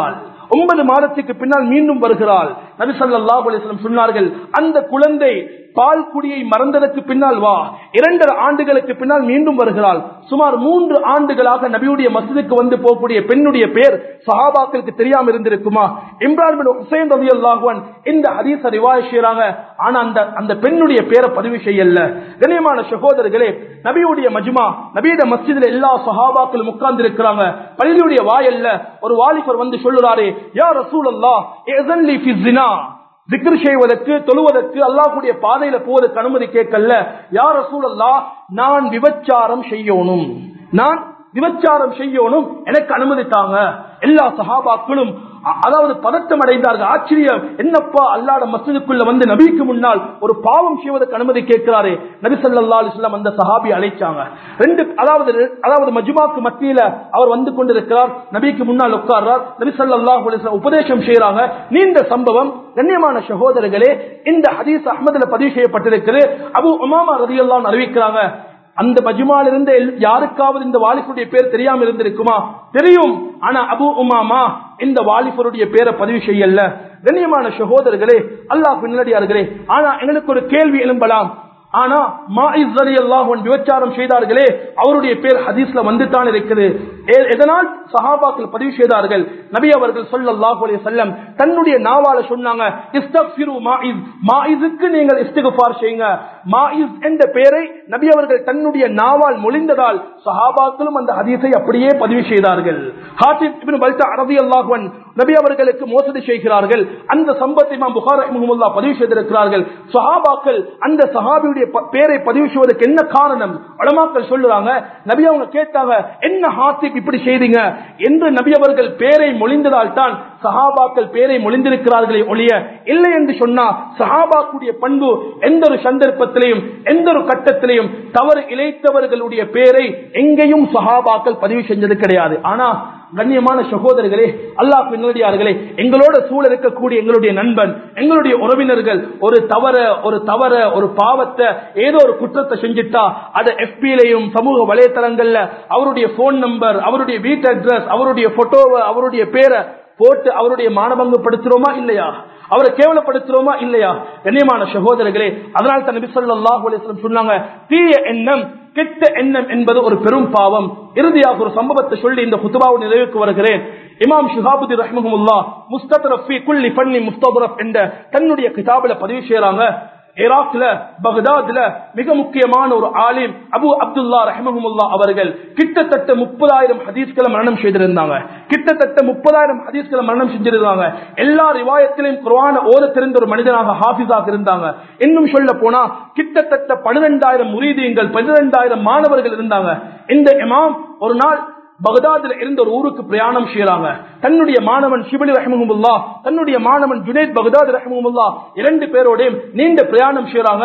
ஒன்பது மாதத்துக்கு பின்னால் மீண்டும் வருகிறாள். நபி ஸல்லல்லாஹு அலைஹி வஸல்லம் சொன்னார்கள், அந்த குழந்தை பால் குடியை மறந்ததற்கு பின்னால் வா. இரண்டரை ஆண்டுகளுக்கு பின்னால் மீண்டும் வருகிறாள். சுமார் மூன்று ஆண்டுகளாக நபியுடைய மஸ்ஜிதுக்கு வந்து போகக்கூடிய பெண்ணுடைய பேர் சஹாபாக்களுக்கு தெரியாம இருந்திருக்குமா? இம்ரான் பின் ஹுசைன் ரலியல்லாஹு அன்ஹு இந்த ஹதீஸை ரிவாயத் செய்றாங்க. ஆனா அந்த அந்த பெண்ணுடைய பேரை பதிவு செய்யல. கண்ணியமான சகோதரர்களே, நபியுடைய மஜ்மா, நபியுடைய மஸ்ஜிதில் எல்லா சஹாபாக்களும் உட்கார்ந்து இருக்கிறாங்க. பள்ளியுடைய வாயில்ல ஒரு வாலிபர் வந்து சொல்லுறாரு, யா ரசூலல்லாஹ் இஸன் லி ஃபி ஸினா, திக்ர் செய்வதற்கு, தொழுவதற்கு, அல்லாஹ்வுடைய பாதையில போவதற்கு அனுமதி கேட்கல. யா ரசூலல்லாஹ், நான் விபச்சாரம் செய்யணும், நான் விபச்சாரம் செய்யணும், எனக்கு அனுமதித்தாங்க. எல்லா சஹாபாக்களும் அதாவது பதட்டம் அடைந்தார்கள். ஆச்சரியம், என்னப்பா அல்லாஹ்வுடைய மஸ்ஜிதுக்குள்ள வந்து நபிக்கு முன்னால் ஒரு பாவம் செய்வதற்கு அனுமதி கேட்கிறாரே. நபி ஸல்லல்லாஹு அலைஹி வஸல்லம் அந்த சஹாபி அழைச்சாங்க. ரெண்டு அதாவது அதாவது மஜ்மாக்கு மத்தியில அவர் வந்து கொண்டிருக்கிறார், நபிக்கு முன்னால் உட்கார்றார். நபி ஸல்லல்லாஹு அலைஹி வஸல்லம் உபதேசம் செய்றாங்க. நீண்ட சம்பவம். கண்ணியமான சகோதரர்களே, இந்த ஹதீஸ் அஹ்மதுல பதிவு செய்யப்பட்டிருக்கிறது. அபூ உமாமா ரலியல்லாஹு அன்ஹு அறிவிக்கிறாங்க, அந்த மஜ்மால இருந்த யாருக்காவது இந்த வாலிபருடைய பேர் தெரியாம இருந்திருக்குமா? தெரியும். ஆனா அபூ உமாமா இந்த வாலிபருடைய பேரை பதிவு செய்யல. கண்ணியமான சகோதரர்களே, அல்லாஹ் நல்லடியார்களே, ஆனா எங்களுக்கு ஒரு கேள்வி எழும்பலாம். ஆனா மாஇஸ் ரலியல்லாஹு அன்ஹு விபச்சாரம் செய்தார்களே, அவருடைய பேர் ஹதீஸ்ல வந்துதான் இருக்குது. எதனால் சஹாபாக்கள் பதிவு செய்தார்கள்? நபி அவர்கள் ஸல்லல்லாஹு அலைஹி வஸல்லம் தன்னுடைய நாவால சொன்னாங்க, இஸ்தக்ஃபிரு மாஇஸ், மாஇஸ்க்கு நீங்கள் இஸ்திக்ஃபார் செய்யுங்க. மாஇஸ் என்ற பெயரை நபி அவர்கள் தன்னுடைய நாவால் மொழிந்ததால் சஹாபாக்களும் அந்த ஹதீஸை அப்படியே பதிவு செய்தார்கள். ஹாத்திப் இப்னு பல்தா ரலியல்லாஹு அன்ஹு நபி அவர்களுக்கு மோசடி செய்கிறார்கள். அந்த சம்பவத்தை இமாம் புகாரி ரஹ்மஹுல்லாஹ் பதிவு செய்திருக்கிறார்கள். சஹாபாக்கள் அந்த சஹாபியுடைய பேரை பதிவு செய்வதற்கு என்ன காரணம்? உலமாக்கள் சொல்றாங்க, நபி அவங்க கேட்டாங்க, என்ன ஹாத்திப் இப்படி செய்தீங்க என்று. நபி அவர்கள் பேரை மொழிந்ததால் தான் சஹாபாக்கள் பேரை மொழிந்திருக்கிறார்களே ஒழிய இல்லை என்று சொன்னா சஹாபாக்குடைய பண்பு எந்த ஒரு சந்தர்ப்பத்திலையும் எந்த ஒரு கட்டத்திலையும் தவறு இழைத்தவர்களுடைய பேரை எங்கேயும் சஹாபாக்கள் பதிவு செஞ்சது கிடையாது. ஆனா கண்ணியமான சகோதரர்களே, அல்லாஹ் நல்லடியார்களே, எங்களோட சூழ இருக்கக்கூடிய எங்களுடைய நண்பன், எங்களுடைய உறவினர்கள் ஒரு தவற ஒரு தவற ஒரு பாவத்தை ஏதோ ஒரு குற்றத்தை செஞ்சிட்டா அதை எஃபிலையும் சமூக வலைத்தளங்கள்ல அவருடைய போன் நம்பர், அவருடைய வீட்டு அட்ரஸ், அவருடைய போட்டோவை, அவருடைய பேரை போட்டு அவருடைய மானபங்கப்படுத்துறோமா இல்லையா? அவரை கேவலப்படுத்துறோமா இல்லையா? கண்ணியமான சகோதரர்களே, அதனால் தான் நபி ஸல்லல்லாஹு அலைஹி வஸல்லம் சொன்னாங்க, தீய எண்ணம், கெட்ட எண்ணம் என்பது ஒரு பெரும் பாவம். இறுதியாக ஒரு சம்பவத்தை சொல்லி இந்த குத்பாவை நிறைவுக்கு வருகிறேன். இமாம் ஷிஹாபுத்தீன் ரஹ்மஹுல்லாஹ் முஸ்தத்ரஃப் ஃபீ குல்லி ஃபன்னி முஸ்தத்ரஃப் என்ற தன்னுடைய கிதாபில பதிவு செய்றாங்க, ஈராக்ல பக்தாத்ல மிக முக்கியமான ஒரு ஆலிம் அபு அப்துல்லா ரஹ்மஹுல்லாஹ் அவர்கள் கிட்டத்தட்ட முப்பதாயிரம் ஹதீஸ்களை மரணம் செய்திருந்தாங்க. கிட்டத்தட்ட முப்பதாயிரம் ஹதீஸ்களை மரணம் செஞ்சிருந்தாங்க. எல்லா ரிவாயத்திலும் குர்ஆனை ஓத தெரிந்த ஒரு மனிதனாக ஹாஃபிஸாக இருந்தாங்க. இன்னும் சொல்ல போனா கிட்டத்தட்ட பன்னிரண்டாயிரம் முரீதீன்கள், பன்னிரண்டாயிரம் மாணவர்கள் இருந்தாங்க. இந்த இமாம் ஒரு நாள் பக்தாத்ல இருந்த ஒரு ஊருக்கு பிரயாணம் செய்யறாங்க. தன்னுடைய மாணவன் ஷிப்லி ரஹ்மஹுல்லாஹ், தன்னுடைய மாணவன் ஜுனைத் பக்தாத் ரஹ்மஹுல்லாஹ் இரண்டு பேரோட நீண்ட பிரயாணம் செய்யறாங்க.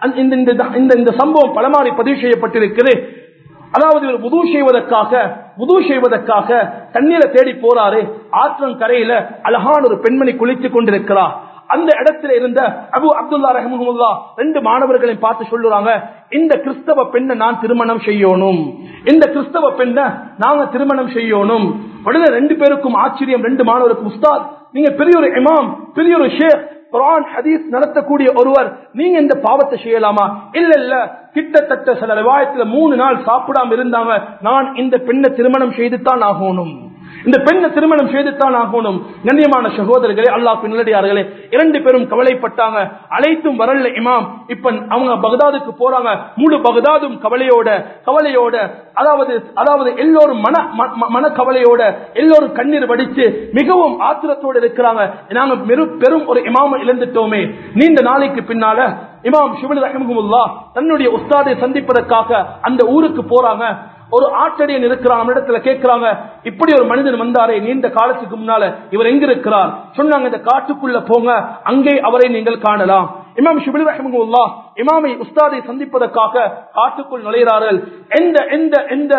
இந்த இந்த சம்பவம் பலமாறி பதிவு செய்யப்பட்டிருக்கிறது. அதாவது வுது செய்வதற்காக வுது செய்வதற்காக தண்ணீரை தேடி போறாரு. ஆற்றங்கரையில அழகான ஒரு பெண்மணி குளித்துக் கொண்டிருக்கிறார். அந்த இடத்துல இருந்த அபு அப்துல்லா ரஹ்மஹுல்லாஹ் ரெண்டு மாணவர்களையும் பார்த்து சொல்லுறாங்க, இந்த கிறிஸ்தவ பெண்ணை நான் திருமணம் செய்யணும், இந்த கிறிஸ்தவ பெண்ணை நாங்க திருமணம் செய்யணும். உடனே ரெண்டு பேருக்கும் ஆச்சரியம். ரெண்டு மாணவருக்கும், உஸ்தாத் நீங்க பெரிய ஒரு இமாம், பெரிய ஒரு ஷேக், குர்ஆன் ஹதீஸ் நடத்தக்கூடிய ஒருவர், நீங்க இந்த பாவத்தை செய்யலாமா? இல்ல இல்ல, கிட்டத்தட்ட சில ரிவாயத்துல மூணு நாள் சாப்பிடாம இருந்தாங்க. நான் இந்த பெண்ணை திருமணம் செய்துதான் ஆகணும், இந்த பெண்ணை திருமணம் செய்துதான் ஆகணும். கண்ணியமான சகோதரர்களே, அல்லாஹ் நல்லடியார்களே, இரண்டு பேரும் கவலைப்பட்டாங்க. அழைத்தும் வரல இமாம். இப்ப அவங்க பக்தாதுக்கு போறாங்க. முழு பக்தாதும் கவலையோட கவலையோட அதாவது அதாவது எல்லோரும் மன மன கவலையோட எல்லோரும் கண்ணீர் வடிச்சு மிகவும் ஆத்திரத்தோடு இருக்கிறாங்க. நாங்க பெரும் ஒரு இமாமை இழந்துட்டோமே. நீண்ட நாளைக்கு பின்னால இமாம் ஷிப்லி ரஹ்மஹுல்லாஹ் தன்னுடைய உஸ்தாதை சந்திப்பதற்காக அந்த ஊருக்கு போறாங்க. ஒரு ஆட்டடியன் இருக்கிறான், இடத்துல கேட்கிறாங்க, இப்படி ஒரு மனிதன் வந்தாரே நீண்ட காலத்துக்கு முன்னால, இவர் எங்க இருக்கிறார்? சொன்னாங்க, இந்த காட்டுக்குள்ள போங்க, அங்கே அவரை நீங்கள் காணலாம். இமாம் ஷிப்லி ரஹ்மஹுல்லாஹ் இமாமை உஸ்தாதை சந்திப்பதற்காக காட்டுக்குள் நுழைகிறார்கள். எந்த எந்த எந்த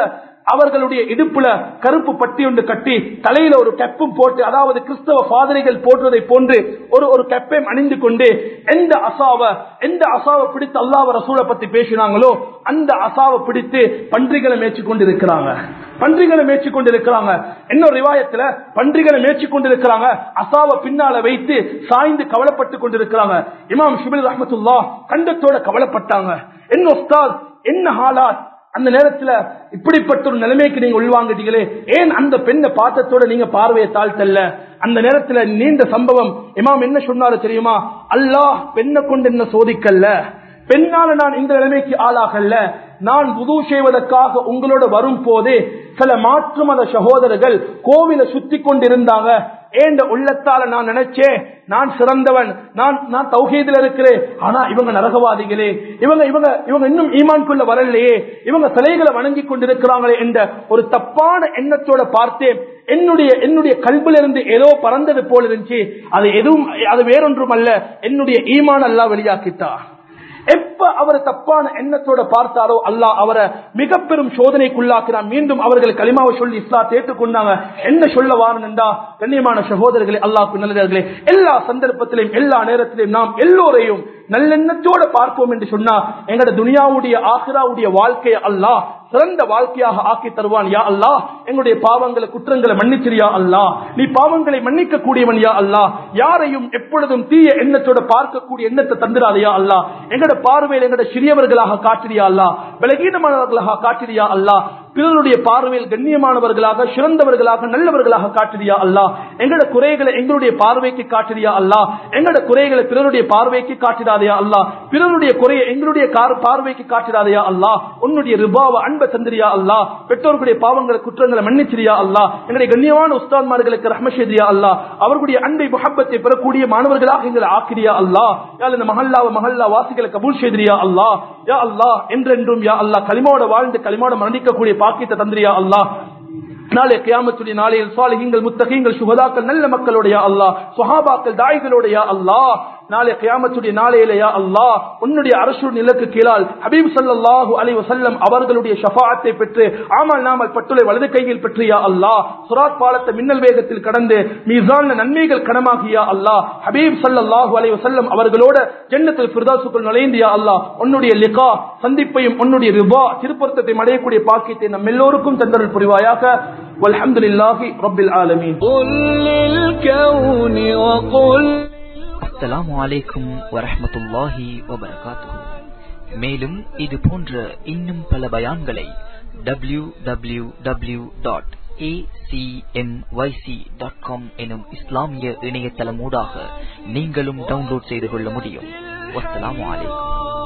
அவர்களுடைய இடுப்புல கருப்பு பட்டி ஒன்று கட்டி தலையில ஒரு கெப்பும் போட்டு, அதாவது கிறிஸ்தவ பாதிரிகள் போடுவதை போன்று ஒரு ஒரு கெப்பையும் அணிந்து கொண்டு எந்த அசாவை எந்த அசாவை பிடித்து அல்லாஹ் ரசூலை பத்தி பேசினாங்களோ அந்த அசாவை பிடித்து பன்றிகளை மேய்ச்சி கொண்டிருக்கிறாங்க. பன்றிகளை மேய்ச்சி கொண்டிருக்கிறாங்க. இன்னொரு ரிவாயத்துல பன்றிகளை மேய்ச்சி கொண்டிருக்கிறாங்க, அசாவை பின்னால வைத்து சாய்ந்து கவலைப்பட்டு கொண்டிருக்கிறாங்க. இமாம் ஷிபிலி ரஹ்மத்துல்லாஹ் கண்டத்தோட கவலைப்பட்டாங்க. என்ன உஸ்தாத், என்ன ஹாலாத், அந்த நேரத்துல இப்படிப்பட்ட ஒரு நிலைமைக்கு நீங்க உள்வாங்கிட்டீங்களே, ஏன் அந்த பெண்ணை பார்த்தத்தோட நீங்க பார்வையை தாழ்த்தல்ல? அந்த நேரத்துல நீண்ட சம்பவம். இமாம் என்ன சொன்னாரு தெரியுமா? அல்லாஹ் பெண்ணை கொண்டு என்ன சோதிக்கல்ல, பெண்ணால நான் இந்த நிலைமைக்கு ஆளாகல்ல. நான் வுது செய்வதற்காக உங்களோட வரும் போதே சில மாற்று மத சகோதரர்கள் கோவிலை சுத்தி கொண்டிருந்தாங்க. ஏண்ட உள்ளத்தால நான் நினைச்சேன் நான் சிறந்தவன், நான் நான் தௌஹீதுல இருக்கிறேன். ஆனா இவங்க நரகவாதிகளே, இவங்க இவங்க இவங்க இன்னும் ஈமான்குள்ள வரலையே, இவங்க சிலைகளை வணங்கி கொண்டிருக்கிறாங்களே என்ற ஒரு தப்பான எண்ணத்தோட பார்த்தேன். என்னுடைய என்னுடைய கல்விலிருந்து ஏதோ பறந்தது போல இருந்துச்சு. அது எதுவும் அது வேறொன்றும் அல்ல, என்னுடைய ஈமான் அல்லாஹ் வெளியாக்கிட்டா. எப்ப அவர் தப்பான எண்ணத்தோட பார்த்தாரோ அல்லாஹ் அவரை மிக பெரும் சோதனைக்குள்ளாக்கிறான். மீண்டும் அவர்கள் கலிமாவை சொல்லி இஸ்லாத்தை ஏற்றுக்கொண்டாங்க. என்ன சொல்ல வாரண்டா, கண்ணியமான சகோதரர்களே, அல்லாஹ்வுக்கு நல்லவர்களே, எல்லா சந்தர்ப்பத்திலும் எல்லா நேரத்திலும் நாம் எல்லோரையும் நல்லெண்ணத்தோட பார்ப்போம் என்று சொன்னா எங்கட துனியாவுடைய ஆகிராவுடைய வாழ்க்கையை அல்லாஹ் சிறந்த வாழ்க்கையாக ஆக்கி தருவான். யா அல்லாஹ், எங்களுடைய பாவங்களை குற்றங்களை மன்னிச்சிரியா அல்லாஹ், நீ பாவங்களை மன்னிக்க கூடியவன் யா அல்லாஹ். யாரையும் எப்பொழுதும் தீய எண்ணத்தோட பார்க்கக்கூடிய எண்ணத்தை தந்துடாதையா அல்லாஹ். எங்கட பார்வையில் எங்கட சிறியவர்களாக காட்டிரியா அல்லாஹ், பலகீனமானவர்களாக காட்டிரியா அல்லாஹ். பிறருடைய பார்வையில் கண்ணியமானவர்களாக சிறந்தவர்களாக நல்லவர்களாக காட்டிரியா அல்லாஹ். எங்கட குறைகளை எங்களுடைய பார்வைக்கு காட்டிரியா அல்லாஹ். எங்கட குறைகளை பிறருடைய பார்வைக்கு காட்டிடாதையா அல்லாஹ். பிறருடைய குறையை எங்களுடைய பார்வைக்கு காட்டிடாதையா அல்லாஹ். உன்னுடைய ரிபாவை அன்பை தந்திரியா அல்லாஹ். பெற்றோர்களுடைய பாவங்களை குற்றங்களை மன்னிச்சிரியா அல்லாஹ். எங்களுடைய கண்ணியமான உஸ்தாத்மார்களுக்கு ரஹ்மத் செய்தியா அல்லாஹ். அவர்களுடைய அன்பை முஹப்பத்தை பெறக்கூடிய மாணவர்களாக எங்களை ஆக்கிரியா அல்லாஹ். யா இந்த மஹல்லாவை மஹல்லா வாசிகளை கபூல் செய்திரியா அல்லாஹ். யா அல்லாஹ், என்றென்றும் யா அல்லாஹ் கலிமாவோட வாழ்ந்து கலிமாவோட மரணிக்கக்கூடிய பாக்கியத்தை தந்திரியா அல்லாஹ். நாளை கியாமத்துடைய நாளையில் சாலிஹீன்கள் முத்தகீன்கள் சுஹதாக்கள் நல்ல மக்களுடைய அல்லாஹ், சுஹாபாக்கள் தாயிகளுடைய அல்லாஹ், நாளை கியாமத்துடைய நாளையிலே யா அல்லாஹ் உன்னுடைய அரசுடைய நிலக்கு கீழால் ஹபீப் ஸல்லல்லாஹு அலைஹி வஸல்லம் அவர்களுடைய ஷஃபாஅத்தை பெற்று ஆமல் நாமல் பட்டுளை வலது கையில் பெற்று யா அல்லாஹ் சிராத் பாலத்தை மின்னல் வேகத்தில் கடந்து மீசான்ல நன்மைகள் கனமாகியா அல்லாஹ் ஹபீப் ஸல்லல்லாஹு அலைஹி வஸல்லம் அவர்களோட ஜன்னத்துல் ஃபிர்தௌஸுக்குள் நுழைந்து யா அல்லாஹ் உன்னுடைய லிகா சந்திப்பையும் உன்னுடைய ரிபா திருப்பொருத்தத்தை அடையக்கூடிய பாக்கியத்தை நம் எல்லோருக்கும் தந்தருள் புரிவாயாக. வல்ஹம்துலில்லாஹி ரப்பில் ஆலமீன். குல் லில் கௌனி வகுல். அஸ்ஸலாமு அலைக்கும் வரஹ்மத்துல்லாஹி வபரகாத்துஹு. மேலும் இது போன்ற இன்னும் பல பயான்களை W W W dot A C M Y C dot com எனும் இஸ்லாமிய இணையதளமூடாக நீங்களும் டவுன்லோட் செய்து கொள்ள முடியும். வஸ்ஸலாமு அலைக்கும்.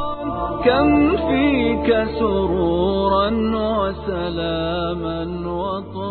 كم فيك سرورا وسلاما وطهورا